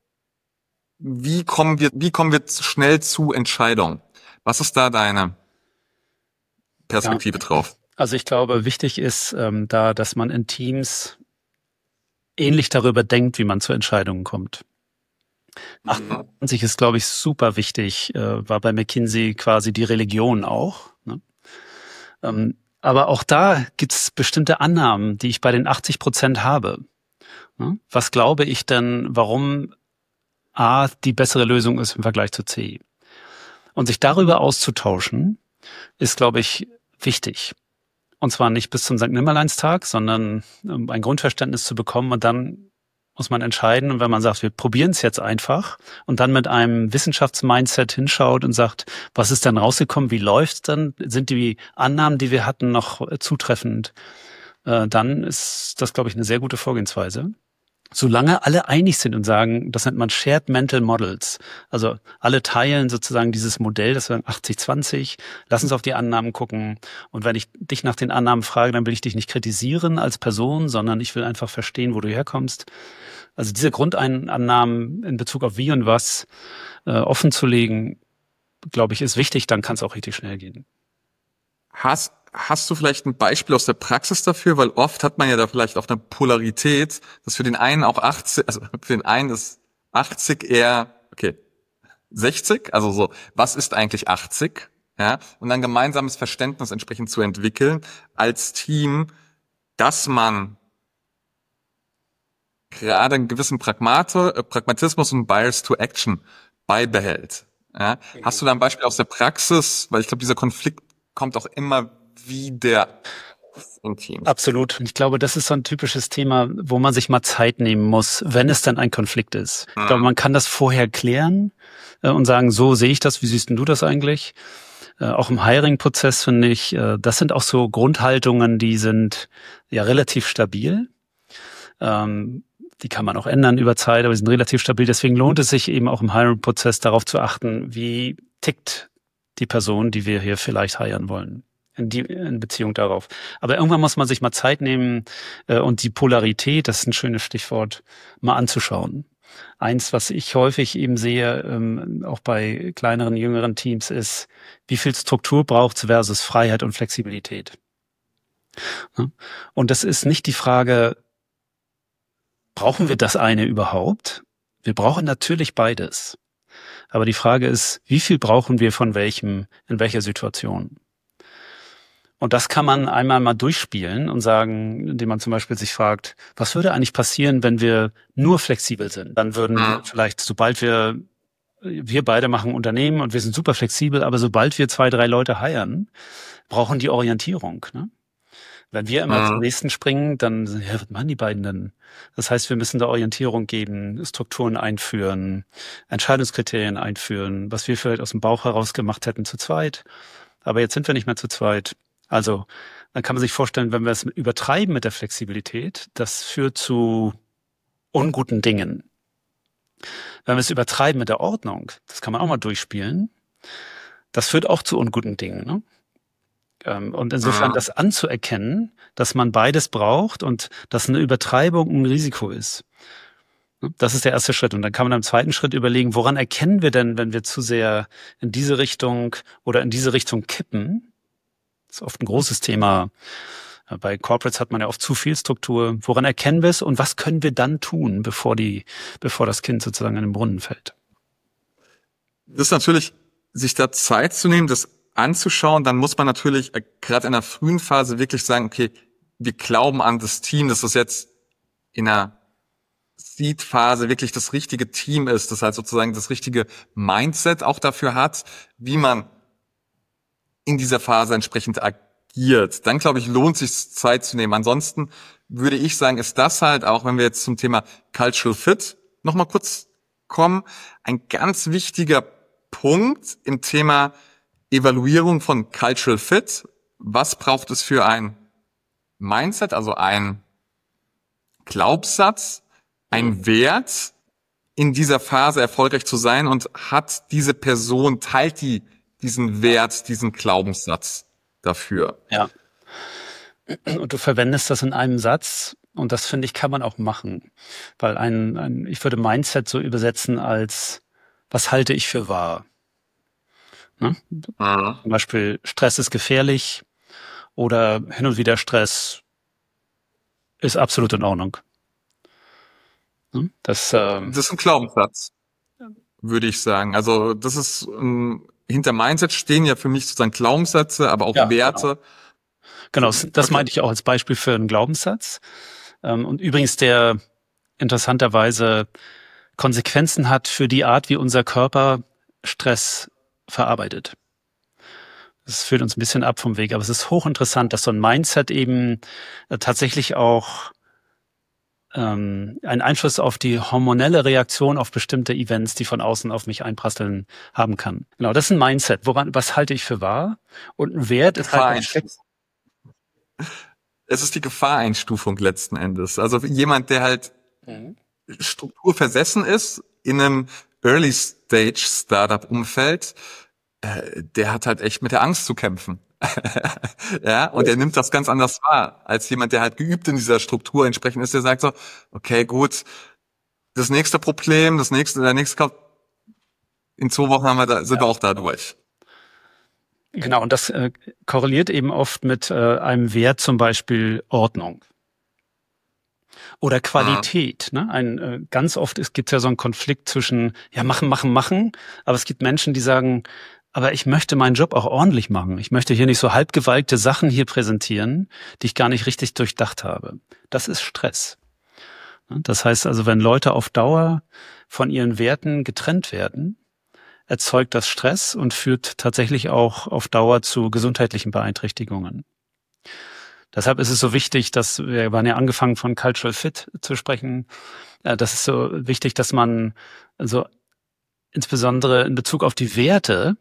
Wie kommen wir, wie kommen wir schnell zu Entscheidungen? Was ist da deine Perspektive ja. drauf? Also ich glaube, wichtig ist ähm, da, dass man in Teams ähnlich darüber denkt, wie man zu Entscheidungen kommt. achtundzwanzig ist, glaube ich, super wichtig, äh, war bei McKinsey quasi die Religion auch. Ne? Ähm, aber auch da gibt es bestimmte Annahmen, die ich bei den achtzig Prozent habe. Ne? Was glaube ich denn, warum A die bessere Lösung ist im Vergleich zu C? Und sich darüber auszutauschen, ist, glaube ich, wichtig. Und zwar nicht bis zum Sankt Nimmerleinstag, sondern um ein Grundverständnis zu bekommen. Und dann muss man entscheiden. Und wenn man sagt, wir probieren es jetzt einfach und dann mit einem Wissenschaftsmindset hinschaut und sagt, was ist denn rausgekommen, wie läuft's dann? Sind die Annahmen, die wir hatten, noch zutreffend? Äh, dann ist das, glaube ich, eine sehr gute Vorgehensweise. Solange alle einig sind und sagen, das nennt man Shared Mental Models. Also alle teilen sozusagen dieses Modell, das wir achtzig zwanzig, lass uns auf die Annahmen gucken. Und wenn ich dich nach den Annahmen frage, dann will ich dich nicht kritisieren als Person, sondern ich will einfach verstehen, wo du herkommst. Also diese Grundannahmen in Bezug auf wie und was äh, offen zu legen, glaube ich, ist wichtig, dann kann es auch richtig schnell gehen. Hast Hast du vielleicht ein Beispiel aus der Praxis dafür? Weil oft hat man ja da vielleicht auch eine Polarität, dass für den einen auch achtzig, also für den einen ist achtzig eher, okay, sechzig, also so, was ist eigentlich achtzig? Ja, und dann gemeinsames Verständnis entsprechend zu entwickeln als Team, dass man gerade einen gewissen Pragmate, äh, Pragmatismus und Bias to Action beibehält. Ja, hast du da ein Beispiel aus der Praxis? Weil ich glaube, dieser Konflikt kommt auch immer wie der in Teams. Absolut. Ich glaube, das ist so ein typisches Thema, wo man sich mal Zeit nehmen muss, wenn es dann ein Konflikt ist. Mhm. Ich glaube, man kann das vorher klären äh, und sagen, so sehe ich das, wie siehst denn du das eigentlich? Äh, auch im Hiring-Prozess finde ich, äh, das sind auch so Grundhaltungen, die sind ja relativ stabil. Ähm, die kann man auch ändern über Zeit, aber sie sind relativ stabil. Deswegen lohnt es sich eben auch im Hiring-Prozess darauf zu achten, wie tickt die Person, die wir hier vielleicht hiren wollen. In, die, in Beziehung darauf. Aber irgendwann muss man sich mal Zeit nehmen äh, und die Polarität, das ist ein schönes Stichwort, mal anzuschauen. Eins, was ich häufig eben sehe, ähm, auch bei kleineren, jüngeren Teams, ist, wie viel Struktur braucht's versus Freiheit und Flexibilität. Ja? Und das ist nicht die Frage, brauchen wir das eine überhaupt? Wir brauchen natürlich beides. Aber die Frage ist, wie viel brauchen wir von welchem, in welcher Situation? Und das kann man einmal mal durchspielen und sagen, indem man zum Beispiel sich fragt, was würde eigentlich passieren, wenn wir nur flexibel sind? Dann würden wir vielleicht, sobald wir, wir beide machen Unternehmen und wir sind super flexibel, aber sobald wir zwei, drei Leute hiren, brauchen die Orientierung. Ne? Wenn wir immer zum nächsten springen, dann, ja, was machen die beiden denn? Das heißt, wir müssen da Orientierung geben, Strukturen einführen, Entscheidungskriterien einführen, was wir vielleicht aus dem Bauch heraus gemacht hätten zu zweit. Aber jetzt sind wir nicht mehr zu zweit. Also, dann kann man sich vorstellen, wenn wir es übertreiben mit der Flexibilität, das führt zu unguten Dingen. Wenn wir es übertreiben mit der Ordnung, das kann man auch mal durchspielen, das führt auch zu unguten Dingen. Ne? Und insofern das anzuerkennen, dass man beides braucht und dass eine Übertreibung ein Risiko ist. Das ist der erste Schritt. Und dann kann man im zweiten Schritt überlegen, woran erkennen wir denn, wenn wir zu sehr in diese Richtung oder in diese Richtung kippen? Das ist oft ein großes Thema. Bei Corporates hat man ja oft zu viel Struktur. Woran erkennen wir es und was können wir dann tun, bevor die, bevor das Kind sozusagen in den Brunnen fällt? Das ist natürlich, sich da Zeit zu nehmen, das anzuschauen. Dann muss man natürlich äh, gerade in der frühen Phase wirklich sagen, okay, wir glauben an das Team, dass das jetzt in der Seed-Phase wirklich das richtige Team ist, das halt sozusagen das richtige Mindset auch dafür hat, wie man in dieser Phase entsprechend agiert. Dann, glaube ich, lohnt sich Zeit zu nehmen. Ansonsten würde ich sagen, ist das halt, auch wenn wir jetzt zum Thema Cultural Fit nochmal kurz kommen, ein ganz wichtiger Punkt im Thema Evaluierung von Cultural Fit, was braucht es für ein Mindset, also ein Glaubenssatz, ein Wert, in dieser Phase erfolgreich zu sein, und hat diese Person, teilt die diesen Wert, diesen Glaubenssatz dafür? Ja. Und du verwendest das in einem Satz, und das, finde ich, kann man auch machen. Weil ein, ein, ich würde Mindset so übersetzen als, was halte ich für wahr? Ne? Mhm. Zum Beispiel, Stress ist gefährlich, oder hin und wieder Stress ist absolut in Ordnung. Ne? Das, ähm, das ist ein Glaubenssatz, würde ich sagen. Also das ist, ähm, hinter Mindset stehen ja für mich sozusagen Glaubenssätze, aber auch ja, Werte. Genau, genau, das okay. meinte ich auch als Beispiel für einen Glaubenssatz. Und übrigens, der interessanterweise Konsequenzen hat für die Art, wie unser Körper Stress verarbeitet. Das führt uns ein bisschen ab vom Weg, aber es ist hochinteressant, dass so ein Mindset eben tatsächlich auch ähm, einen Einfluss auf die hormonelle Reaktion auf bestimmte Events, die von außen auf mich einprasseln, haben kann. Genau, das ist ein Mindset. Woran, was halte ich für wahr? Und ein Wert ist halt ein Es ist die Gefahreinstufung letzten Endes. Also jemand, der halt mhm. strukturversessen ist in einem Early-Stage-Startup-Umfeld, äh, der hat halt echt mit der Angst zu kämpfen. Ja, und er nimmt das ganz anders wahr als jemand, der halt geübt in dieser Struktur entsprechend ist, der sagt so, okay, gut, das nächste Problem, das nächste, der nächste kommt, in zwei Wochen haben wir da, sind ja. wir auch da durch. Genau, und das äh, korreliert eben oft mit äh, einem Wert, zum Beispiel Ordnung oder Qualität. Mhm. Ne? Ein, äh, ganz oft gibt es ja so einen Konflikt zwischen, ja, machen, machen, machen, aber es gibt Menschen, die sagen, aber ich möchte meinen Job auch ordentlich machen. Ich möchte hier nicht so halbgewalkte Sachen hier präsentieren, die ich gar nicht richtig durchdacht habe. Das ist Stress. Das heißt also, wenn Leute auf Dauer von ihren Werten getrennt werden, erzeugt das Stress und führt tatsächlich auch auf Dauer zu gesundheitlichen Beeinträchtigungen. Deshalb ist es so wichtig, dass wir waren ja angefangen von Cultural Fit zu sprechen. Das ist so wichtig, dass man also insbesondere in Bezug auf die Werte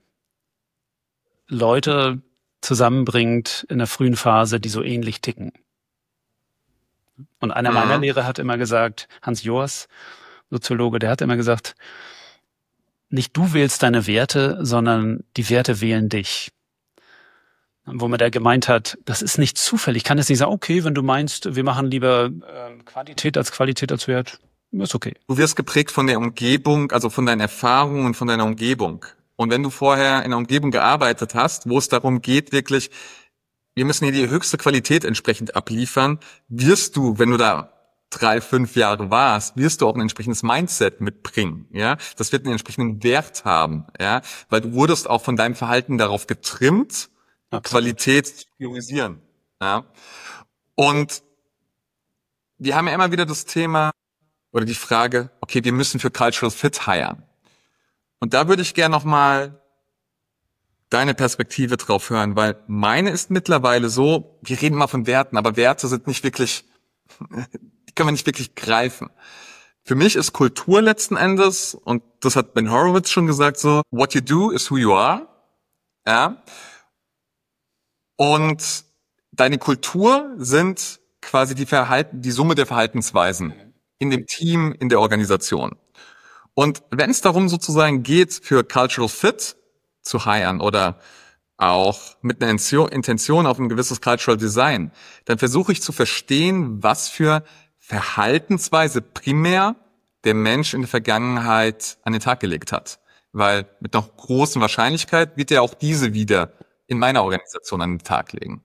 Leute zusammenbringt in der frühen Phase, die so ähnlich ticken. Und einer mhm. meiner Lehrer hat immer gesagt, Hans Joas, Soziologe, der hat immer gesagt, nicht du wählst deine Werte, sondern die Werte wählen dich. Womit er gemeint hat, das ist nicht zufällig. Ich kann jetzt nicht sagen, okay, wenn du meinst, wir machen lieber äh, Quantität als Qualität als Wert, ist okay. Du wirst geprägt von der Umgebung, also von deinen Erfahrungen und von deiner Umgebung. Und wenn du vorher in einer Umgebung gearbeitet hast, wo es darum geht, wirklich, wir müssen hier die höchste Qualität entsprechend abliefern, wirst du, wenn du da drei, fünf Jahre warst, wirst du auch ein entsprechendes Mindset mitbringen, ja. Das wird einen entsprechenden Wert haben, ja. Weil du wurdest auch von deinem Verhalten darauf getrimmt, Absolut. Qualität zu priorisieren, ja. Und wir haben ja immer wieder das Thema oder die Frage, okay, wir müssen für Cultural Fit hiren. Und da würde ich gerne nochmal deine Perspektive drauf hören, weil meine ist mittlerweile so, wir reden mal von Werten, aber Werte sind nicht wirklich, die können wir nicht wirklich greifen. Für mich ist Kultur letzten Endes, und das hat Ben Horowitz schon gesagt, so, what you do is who you are. Ja. Und deine Kultur sind quasi die Verhalten, die Summe der Verhaltensweisen in dem Team, in der Organisation. Und wenn es darum sozusagen geht, für Cultural Fit zu hiren oder auch mit einer Intention auf ein gewisses Cultural Design, dann versuche ich zu verstehen, was für Verhaltensweise primär der Mensch in der Vergangenheit an den Tag gelegt hat. Weil mit einer großen Wahrscheinlichkeit wird er auch diese wieder in meiner Organisation an den Tag legen.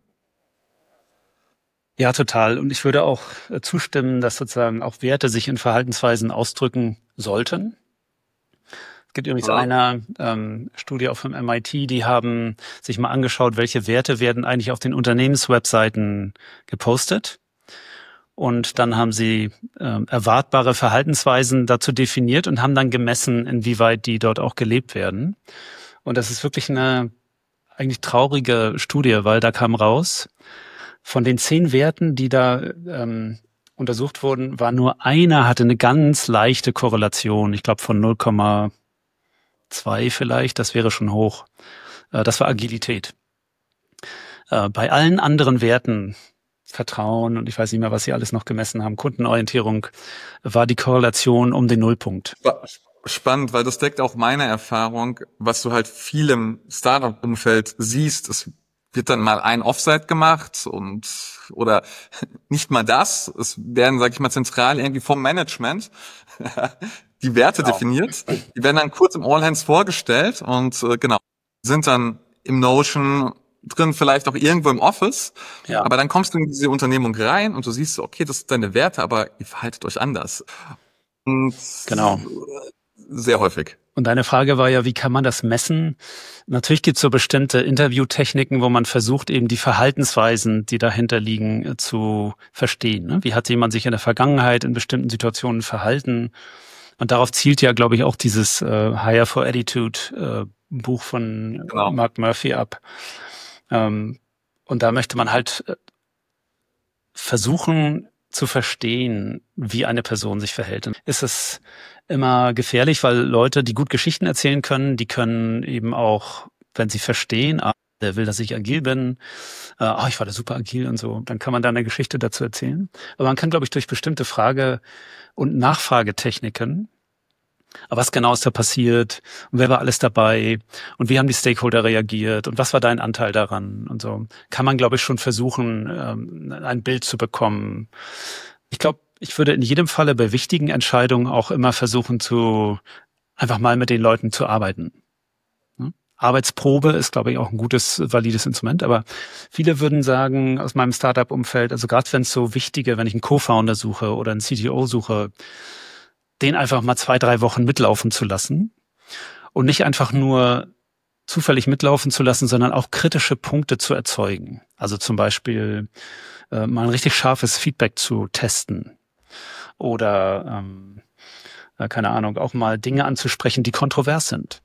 Ja, total. Und ich würde auch zustimmen, dass sozusagen auch Werte sich in Verhaltensweisen ausdrücken sollten. Es gibt übrigens ja. eine ähm, Studie auch vom M I T, die haben sich mal angeschaut, welche Werte werden eigentlich auf den Unternehmenswebseiten gepostet. Und dann haben sie äh, erwartbare Verhaltensweisen dazu definiert und haben dann gemessen, inwieweit die dort auch gelebt werden. Und das ist wirklich eine eigentlich traurige Studie, weil da kam raus, von den zehn Werten, die da ähm, untersucht wurden, war nur einer, hatte eine ganz leichte Korrelation. Ich glaube von null Komma zwei vielleicht, das wäre schon hoch. Äh, das war Agilität. Äh, bei allen anderen Werten, Vertrauen und ich weiß nicht mehr, was sie alles noch gemessen haben, Kundenorientierung, war die Korrelation um den Nullpunkt. Spannend, weil das deckt auch meine Erfahrung, was du halt viel im Startup-Umfeld siehst. Es wird dann mal ein Offsite gemacht und oder nicht mal das. Es werden, sag ich mal, zentral irgendwie vom Management die Werte genau. definiert. Die werden dann kurz im All Hands vorgestellt und äh, genau, sind dann im Notion drin, vielleicht auch irgendwo im Office. Ja. Aber dann kommst du in diese Unternehmung rein und du siehst, okay, das sind deine Werte, aber ihr verhaltet euch anders. Und genau. Sehr häufig. Und deine Frage war ja, wie kann man das messen? Natürlich gibt es so bestimmte Interviewtechniken, wo man versucht, eben die Verhaltensweisen, die dahinter liegen, zu verstehen. Ne? Wie hat jemand sich in der Vergangenheit in bestimmten Situationen verhalten? Und darauf zielt ja, glaube ich, auch dieses äh, Hire for Attitude äh, Buch von genau. Mark Murphy ab. Ähm, und da möchte man halt äh, versuchen zu verstehen, wie eine Person sich verhält. Ist es immer gefährlich, weil Leute, die gut Geschichten erzählen können, die können eben auch, wenn sie verstehen, ah, der will, dass ich agil bin, äh, ah, ich war da super agil und so, dann kann man da eine Geschichte dazu erzählen. Aber man kann, glaube ich, durch bestimmte Frage- und Nachfragetechniken, was genau ist da passiert und wer war alles dabei und wie haben die Stakeholder reagiert und was war dein Anteil daran und so, kann man, glaube ich, schon versuchen, ähm, ein Bild zu bekommen. Ich glaube, ich würde in jedem Falle bei wichtigen Entscheidungen auch immer versuchen, zu einfach mal mit den Leuten zu arbeiten. Hm? Arbeitsprobe ist, glaube ich, auch ein gutes, valides Instrument, aber viele würden sagen, aus meinem Startup-Umfeld, also gerade wenn es so wichtige, wenn ich einen Co-Founder suche oder einen C T O suche, den einfach mal zwei, drei Wochen mitlaufen zu lassen und nicht einfach nur zufällig mitlaufen zu lassen, sondern auch kritische Punkte zu erzeugen. Also zum Beispiel äh, mal ein richtig scharfes Feedback zu testen oder, ähm, äh, keine Ahnung, auch mal Dinge anzusprechen, die kontrovers sind.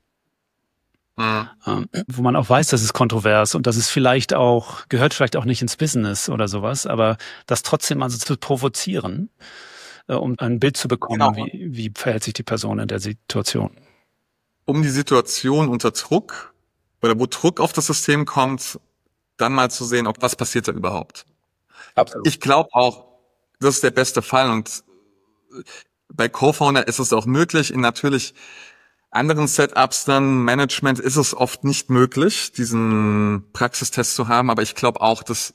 Mhm. Ähm, wo man auch weiß, das ist kontrovers und das ist vielleicht auch, gehört vielleicht auch nicht ins Business oder sowas, aber das trotzdem also zu provozieren, um ein Bild zu bekommen, genau. wie, wie verhält sich die Person in der Situation. Um die Situation unter Druck oder wo Druck auf das System kommt, dann mal zu sehen, ob was passiert da überhaupt. Absolut. Ich glaube auch, das ist der beste Fall und bei Co-Founder ist es auch möglich. In natürlich anderen Setups dann, Management, ist es oft nicht möglich, diesen Praxistest zu haben, aber ich glaube auch, dass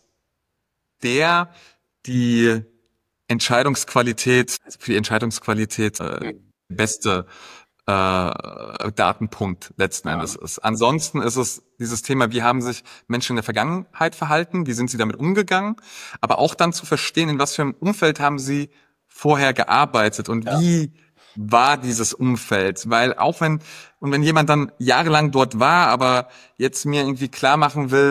der die Entscheidungsqualität, für die Entscheidungsqualität äh, beste äh, Datenpunkt letzten Endes ist. Ansonsten ist es dieses Thema, wie haben sich Menschen in der Vergangenheit verhalten, wie sind sie damit umgegangen, aber auch dann zu verstehen, in was für einem Umfeld haben sie vorher gearbeitet und ja. wie war dieses Umfeld, weil auch wenn, und wenn jemand dann jahrelang dort war, aber jetzt mir irgendwie klar machen will,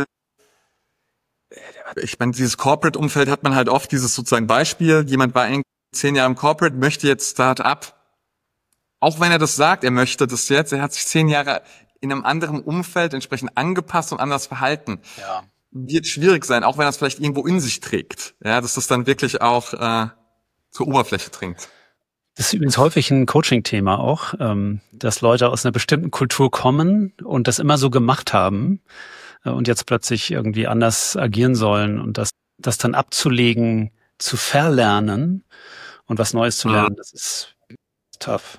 ich meine, dieses Corporate-Umfeld hat man halt oft dieses sozusagen Beispiel, jemand war irgendwie zehn Jahre im Corporate, möchte jetzt Start-up. Auch wenn er das sagt, er möchte das jetzt, er hat sich zehn Jahre in einem anderen Umfeld entsprechend angepasst und anders verhalten. Ja. Wird schwierig sein, auch wenn er es vielleicht irgendwo in sich trägt. Ja, dass das dann wirklich auch äh, zur Oberfläche dringt. Das ist übrigens häufig ein Coaching-Thema auch, ähm, dass Leute aus einer bestimmten Kultur kommen und das immer so gemacht haben und jetzt plötzlich irgendwie anders agieren sollen und das, das dann abzulegen, zu verlernen und was Neues zu lernen, das ist tough.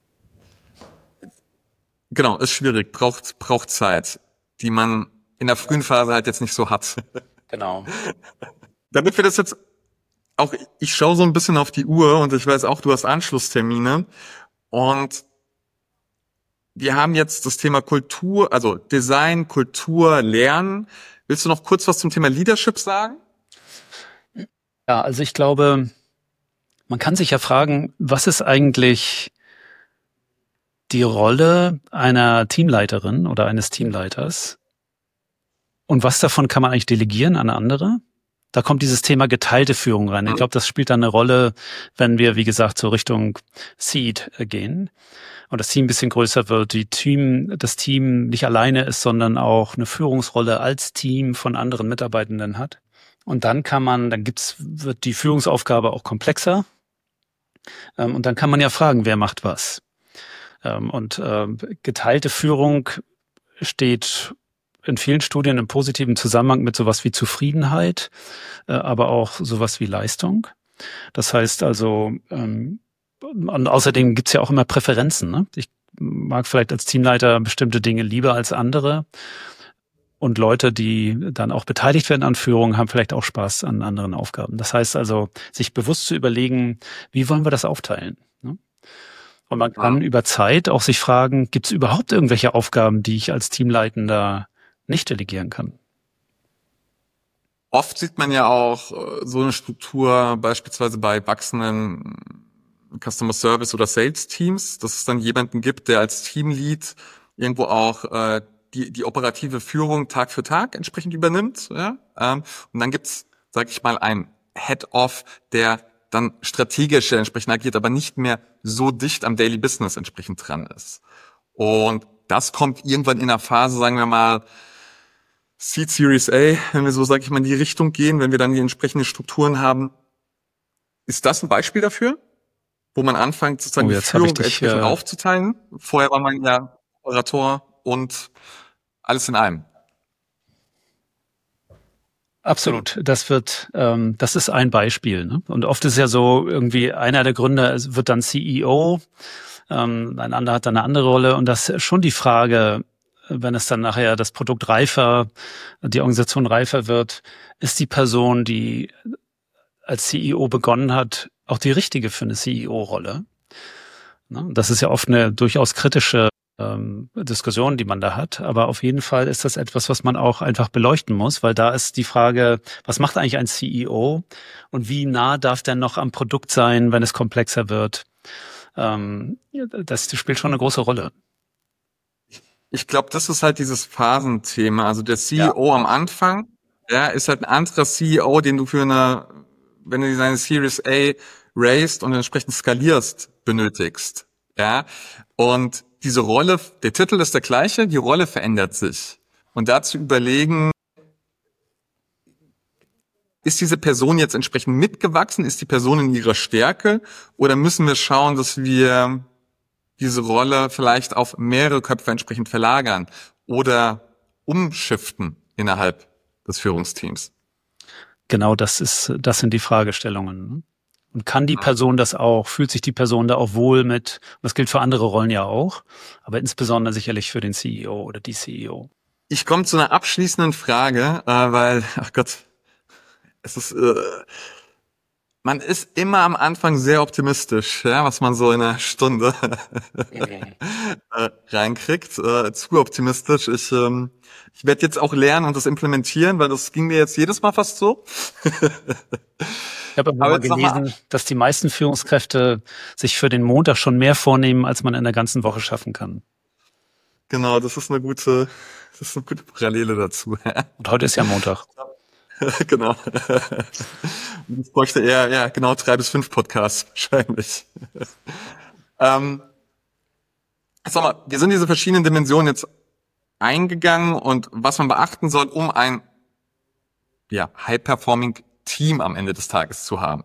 Genau, ist schwierig, braucht, braucht Zeit, die man in der frühen Phase halt jetzt nicht so hat. Genau. Damit wir das jetzt auch, ich schaue so ein bisschen auf die Uhr und ich weiß auch, du hast Anschlusstermine und wir haben jetzt das Thema Kultur, also Design, Kultur, Lernen. Willst du noch kurz was zum Thema Leadership sagen? Ja, also ich glaube, man kann sich ja fragen, was ist eigentlich die Rolle einer Teamleiterin oder eines Teamleiters und was davon kann man eigentlich delegieren an andere? Da kommt dieses Thema geteilte Führung rein. Ich glaube, das spielt dann eine Rolle, wenn wir, wie gesagt, so Richtung Seed gehen und das Team ein bisschen größer wird, die Team, das Team nicht alleine ist, sondern auch eine Führungsrolle als Team von anderen Mitarbeitenden hat. Und dann kann man, dann gibt's, wird die Führungsaufgabe auch komplexer. Und dann kann man ja fragen, wer macht was. Und geteilte Führung steht in vielen Studien im positiven Zusammenhang mit sowas wie Zufriedenheit, äh, aber auch sowas wie Leistung. Das heißt also, ähm, und außerdem gibt's ja auch immer Präferenzen. Ne? Ich mag vielleicht als Teamleiter bestimmte Dinge lieber als andere. Und Leute, die dann auch beteiligt werden an Führung, haben vielleicht auch Spaß an anderen Aufgaben. Das heißt also, sich bewusst zu überlegen, wie wollen wir das aufteilen? Ne? Und man kann ja. über Zeit auch sich fragen, gibt es überhaupt irgendwelche Aufgaben, die ich als Teamleitender nicht delegieren kann? Oft sieht man ja auch so eine Struktur beispielsweise bei wachsenden Customer Service oder Sales Teams, dass es dann jemanden gibt, der als Teamlead irgendwo auch äh, die die operative Führung Tag für Tag entsprechend übernimmt. Ja? Ähm, und dann gibt's, sag ich mal, einen Head-Off, der dann strategisch entsprechend agiert, aber nicht mehr so dicht am Daily Business entsprechend dran ist. Und das kommt irgendwann in der Phase, sagen wir mal, Seed Series A, wenn wir so, sag ich mal, in die Richtung gehen, wenn wir dann die entsprechenden Strukturen haben. Ist das ein Beispiel dafür, wo man anfängt, sozusagen oh, die Führung dich, entsprechend äh... aufzuteilen? Vorher war man ja Operator und alles in einem. Absolut. Das wird, ähm, das ist ein Beispiel. Ne? Und oft ist ja so irgendwie einer der Gründer wird dann C E O, ähm, ein anderer hat dann eine andere Rolle. Und das ist schon die Frage, wenn es dann nachher das Produkt reifer, die Organisation reifer wird, ist die Person, die als C E O begonnen hat, auch die richtige für eine C E O-Rolle? Ne? Das ist ja oft eine durchaus kritische ähm, Diskussion, die man da hat. Aber auf jeden Fall ist das etwas, was man auch einfach beleuchten muss, weil da ist die Frage, was macht eigentlich ein C E O und wie nah darf der noch am Produkt sein, wenn es komplexer wird? Ähm, das spielt schon eine große Rolle. Ich glaube, das ist halt dieses Phasenthema. Also der C E O ja. am Anfang, ja, ist halt ein anderer C E O, den du für eine, wenn du deine Series A raised und entsprechend skalierst, benötigst. Ja, und diese Rolle, der Titel ist der gleiche, die Rolle verändert sich. Und dazu überlegen, ist diese Person jetzt entsprechend mitgewachsen? Ist die Person in ihrer Stärke? Oder müssen wir schauen, dass wir diese Rolle vielleicht auf mehrere Köpfe entsprechend verlagern oder umschiften innerhalb des Führungsteams? Genau, das ist, das sind die Fragestellungen. Und kann die Person das auch? Fühlt sich die Person da auch wohl mit? Das gilt für andere Rollen ja auch, aber insbesondere sicherlich für den C E O oder die C E O. Ich komme zu einer abschließenden Frage, äh, weil, ach Gott, es ist, äh, man ist immer am Anfang sehr optimistisch, ja, was man so in einer Stunde äh, reinkriegt. Äh, zu optimistisch. Ich, ähm, ich werde jetzt auch lernen und das implementieren, weil das ging mir jetzt jedes Mal fast so. Ich habe aber gelesen, dass die meisten Führungskräfte sich für den Montag schon mehr vornehmen, als man in der ganzen Woche schaffen kann. Genau, das ist eine gute, das ist eine gute Parallele dazu. Und heute ist ja Montag. Genau. Ich bräuchte eher, ja, genau drei bis fünf Podcasts wahrscheinlich. ähm, sag mal, wir sind diese verschiedenen Dimensionen jetzt eingegangen und was man beachten soll, um ein ja, high-performing Team am Ende des Tages zu haben.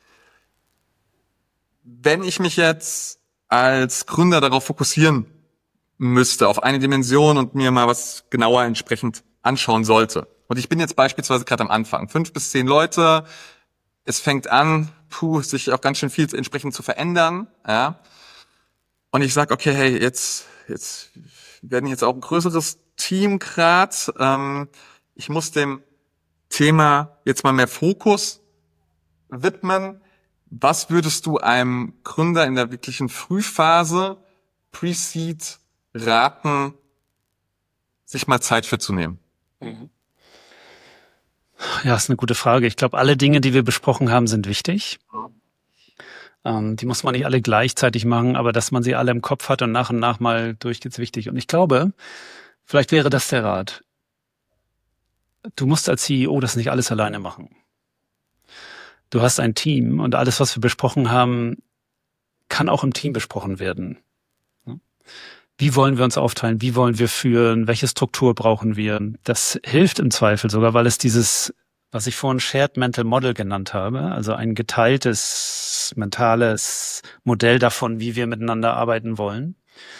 Wenn ich mich jetzt als Gründer darauf fokussieren müsste, auf eine Dimension und mir mal was genauer entsprechend anschauen sollte. Und ich bin jetzt beispielsweise gerade am Anfang, fünf bis zehn Leute, es fängt an, puh, sich auch ganz schön viel entsprechend zu verändern, ja. Und ich sage, okay, hey, jetzt, jetzt werden jetzt auch ein größeres Team grad. Ähm, ich muss dem Thema jetzt mal mehr Fokus widmen. Was würdest du einem Gründer in der wirklichen Frühphase, Pre-Seed, raten, sich mal Zeit für zu nehmen? Mhm. Ja, ist eine gute Frage. Ich glaube, alle Dinge, die wir besprochen haben, sind wichtig. Ähm, die muss man nicht alle gleichzeitig machen, aber dass man sie alle im Kopf hat und nach und nach mal durchgeht, ist wichtig. Und ich glaube, vielleicht wäre das der Rat. Du musst als C E O das nicht alles alleine machen. Du hast ein Team und alles, was wir besprochen haben, kann auch im Team besprochen werden. Wie wollen wir uns aufteilen? Wie wollen wir führen? Welche Struktur brauchen wir? Das hilft im Zweifel sogar, weil es dieses, was ich vorhin Shared Mental Model genannt habe, also ein geteiltes mentales Modell davon, wie wir miteinander arbeiten wollen,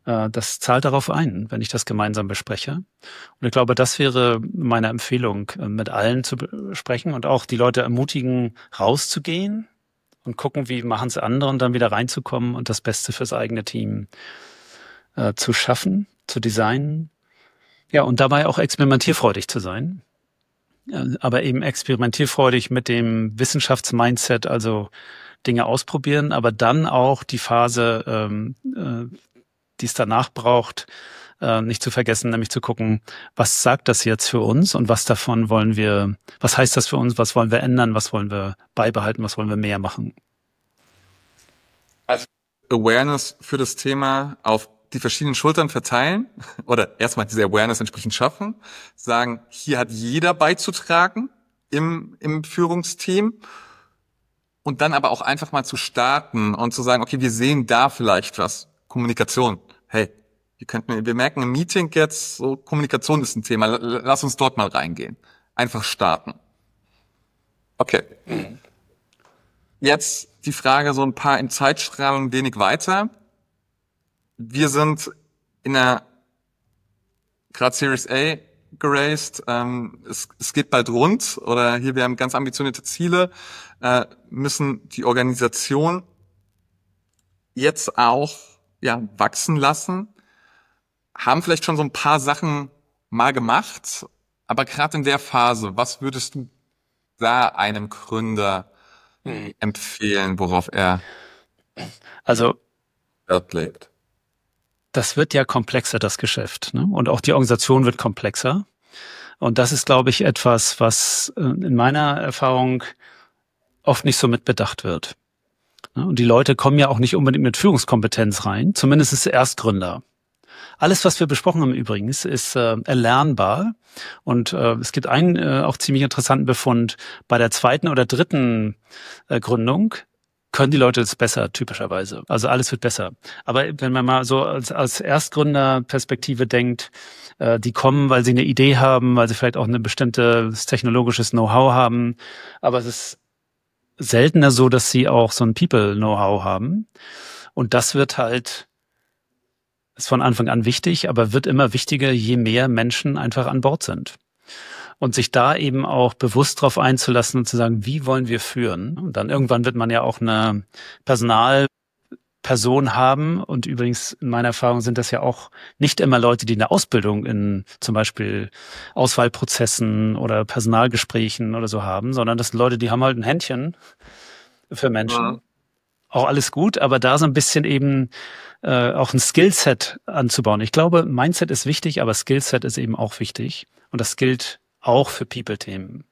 äh, das zahlt darauf ein, wenn ich das gemeinsam bespreche. Und ich glaube, das wäre meine Empfehlung, äh, mit allen zu besprechen und auch die Leute ermutigen, rauszugehen und gucken, wie machen es andere und dann wieder reinzukommen und das Beste fürs eigene Team äh, zu schaffen, zu designen. Ja, und dabei auch experimentierfreudig zu sein. Aber eben experimentierfreudig mit dem Wissenschaftsmindset, also Dinge ausprobieren, aber dann auch die Phase, ähm, äh, die es danach braucht, äh, nicht zu vergessen, nämlich zu gucken, was sagt das jetzt für uns und was davon wollen wir, was heißt das für uns, was wollen wir ändern, was wollen wir beibehalten, was wollen wir mehr machen. Also Awareness für das Thema auf die verschiedenen Schultern verteilen oder erstmal diese Awareness entsprechend schaffen, sagen, hier hat jeder beizutragen im, im Führungsteam und dann aber auch einfach mal zu starten und zu sagen, okay, wir sehen da vielleicht was. Kommunikation. Hey, wir könnten, wir merken im Meeting jetzt, so Kommunikation ist ein Thema, lass uns dort mal reingehen. Einfach starten. Okay. Jetzt die Frage so ein paar im Zeitstrahl ein wenig weiter. Wir sind in der gerade Series A geraced. Ähm, es, es geht bald rund oder hier, wir haben ganz ambitionierte Ziele, äh, müssen die Organisation jetzt auch ja wachsen lassen, haben vielleicht schon so ein paar Sachen mal gemacht, aber gerade in der Phase, was würdest du da einem Gründer hm. empfehlen, worauf er also Wert legt? Das wird ja komplexer, das Geschäft, ne? Und auch die Organisation wird komplexer. Und das ist, glaube ich, etwas, was in meiner Erfahrung oft nicht so mit bedacht wird. Und die Leute kommen ja auch nicht unbedingt mit Führungskompetenz rein, zumindest ist Erstgründer. Alles, was wir besprochen haben übrigens, ist äh, erlernbar. Und äh, es gibt einen äh, auch ziemlich interessanten Befund. Bei der zweiten oder dritten äh, Gründung können die Leute es besser, typischerweise. Also alles wird besser. Aber wenn man mal so als, als Erstgründerperspektive denkt, äh, die kommen, weil sie eine Idee haben, weil sie vielleicht auch ein bestimmtes technologisches Know-how haben. Aber es ist seltener so, dass sie auch so ein People-Know-how haben. Und das wird halt, ist von Anfang an wichtig, aber wird immer wichtiger, je mehr Menschen einfach an Bord sind. Und sich da eben auch bewusst drauf einzulassen und zu sagen, wie wollen wir führen? Und dann irgendwann wird man ja auch eine Personalperson haben. Und übrigens, in meiner Erfahrung sind das ja auch nicht immer Leute, die eine Ausbildung in zum Beispiel Auswahlprozessen oder Personalgesprächen oder so haben, sondern das sind Leute, die haben halt ein Händchen für Menschen. Ja. Auch alles gut, aber da so ein bisschen eben äh, auch ein Skillset anzubauen. Ich glaube, Mindset ist wichtig, aber Skillset ist eben auch wichtig. Und das gilt auch für People-Themen.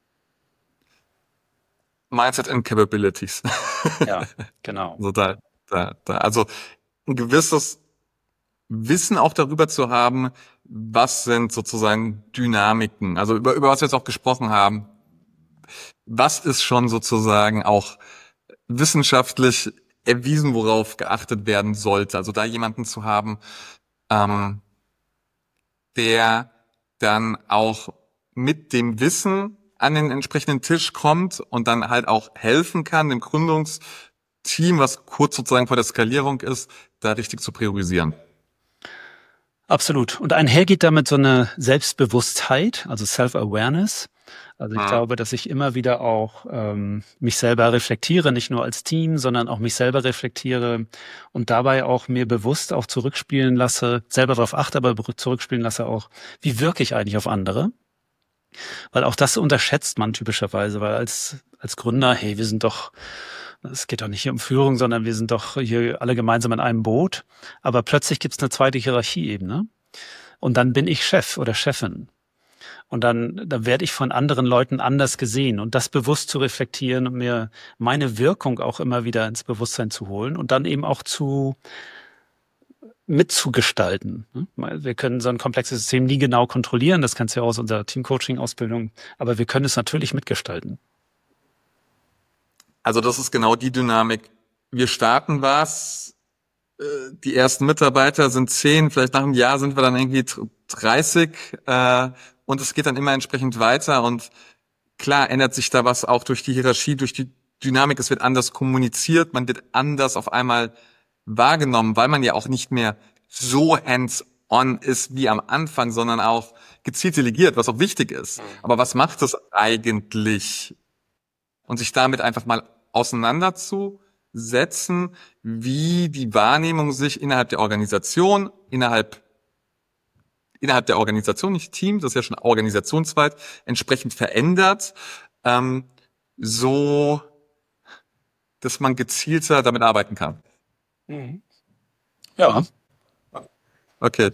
Mindset and Capabilities. Ja, genau. So da, da, da. Also ein gewisses Wissen auch darüber zu haben, was sind sozusagen Dynamiken, also über, über was wir jetzt auch gesprochen haben. Was ist schon sozusagen auch wissenschaftlich erwiesen, worauf geachtet werden sollte. Also da jemanden zu haben, ähm, der dann auch mit dem Wissen an den entsprechenden Tisch kommt und dann halt auch helfen kann, dem Gründungsteam, was kurz sozusagen vor der Skalierung ist, da richtig zu priorisieren. Absolut. Und einher geht damit so eine Selbstbewusstheit, also Self-Awareness. Also ich ah. glaube, dass ich immer wieder auch ähm, mich selber reflektiere, nicht nur als Team, sondern auch mich selber reflektiere und dabei auch mir bewusst auch zurückspielen lasse, selber darauf achte, aber zurückspielen lasse auch, wie wirke ich eigentlich auf andere? Weil auch das unterschätzt man typischerweise, weil als als Gründer, hey, wir sind doch, es geht doch nicht hier um Führung, sondern wir sind doch hier alle gemeinsam in einem Boot. Aber plötzlich gibt es eine zweite Hierarchieebene und dann bin ich Chef oder Chefin. Und dann, dann werde ich von anderen Leuten anders gesehen und das bewusst zu reflektieren und mir meine Wirkung auch immer wieder ins Bewusstsein zu holen und dann eben auch zu mitzugestalten. Wir können so ein komplexes System nie genau kontrollieren, das kennst du ja aus unserer Teamcoaching-Ausbildung, aber wir können es natürlich mitgestalten. Also das ist genau die Dynamik. Wir starten was, die ersten Mitarbeiter sind zehn, vielleicht nach einem Jahr sind wir dann irgendwie dreißig und es geht dann immer entsprechend weiter und klar ändert sich da was auch durch die Hierarchie, durch die Dynamik, es wird anders kommuniziert, man wird anders auf einmal wahrgenommen, weil man ja auch nicht mehr so hands-on ist wie am Anfang, sondern auch gezielt delegiert, was auch wichtig ist. Aber was macht das eigentlich? Und sich damit einfach mal auseinanderzusetzen, wie die Wahrnehmung sich innerhalb der Organisation, innerhalb innerhalb der Organisation, nicht Team, das ist ja schon organisationsweit, entsprechend verändert, ähm, so, dass man gezielter damit arbeiten kann. Mhm. Ja. Okay.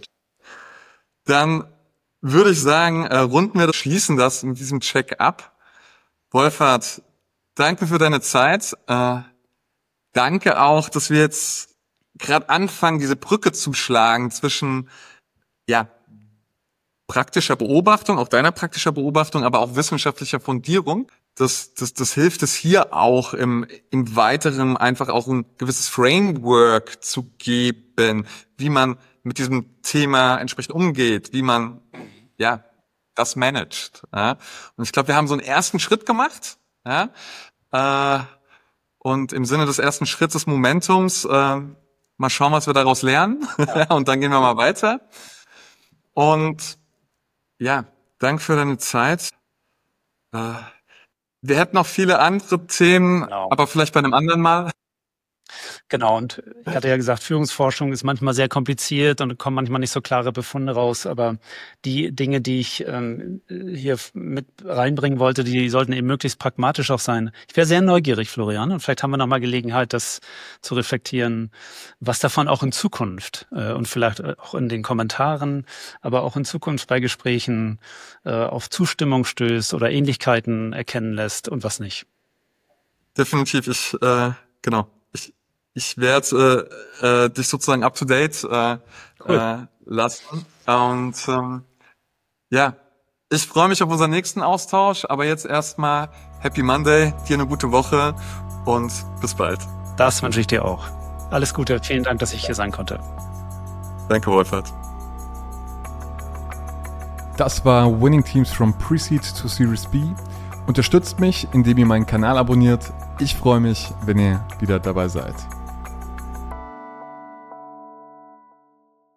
Dann würde ich sagen, äh, runden wir das, schließen das mit diesem Check ab. Wolfhard, danke für deine Zeit. Äh, danke auch, dass wir jetzt gerade anfangen, diese Brücke zu schlagen zwischen, ja, praktischer Beobachtung, auch deiner praktischer Beobachtung, aber auch wissenschaftlicher Fundierung. Das, das, das hilft es hier auch im, im Weiteren einfach auch ein gewisses Framework zu geben, wie man mit diesem Thema entsprechend umgeht, wie man, ja, das managt. Ja. Und ich glaube, wir haben so einen ersten Schritt gemacht, ja. Äh, und im Sinne des ersten Schritts des Momentums, äh, mal schauen, was wir daraus lernen. Ja. Und dann gehen wir mal weiter. Und ja, danke für deine Zeit. Äh, wir hätten noch viele andere Themen, genau. Aber vielleicht bei einem anderen Mal. Genau, und ich hatte ja gesagt, Führungsforschung ist manchmal sehr kompliziert und kommen manchmal nicht so klare Befunde raus, aber die Dinge, die ich ähm, hier mit reinbringen wollte, die sollten eben möglichst pragmatisch auch sein. Ich wäre sehr neugierig, Florian, und vielleicht haben wir nochmal Gelegenheit, das zu reflektieren, was davon auch in Zukunft äh, und vielleicht auch in den Kommentaren, aber auch in Zukunft bei Gesprächen äh, auf Zustimmung stößt oder Ähnlichkeiten erkennen lässt und was nicht. Definitiv, ich, äh, genau. Ich werde äh, äh, dich sozusagen up to date äh, cool. äh, lassen. Und ähm, ja, ich freue mich auf unseren nächsten Austausch. Aber jetzt erstmal Happy Monday, dir eine gute Woche und bis bald. Das wünsche ich dir auch. Alles Gute, vielen Dank, dass ich hier sein konnte. Danke, Wolfhard. Das war Winning Teams from Pre-Seed to Series B. Unterstützt mich, indem ihr meinen Kanal abonniert. Ich freue mich, wenn ihr wieder dabei seid.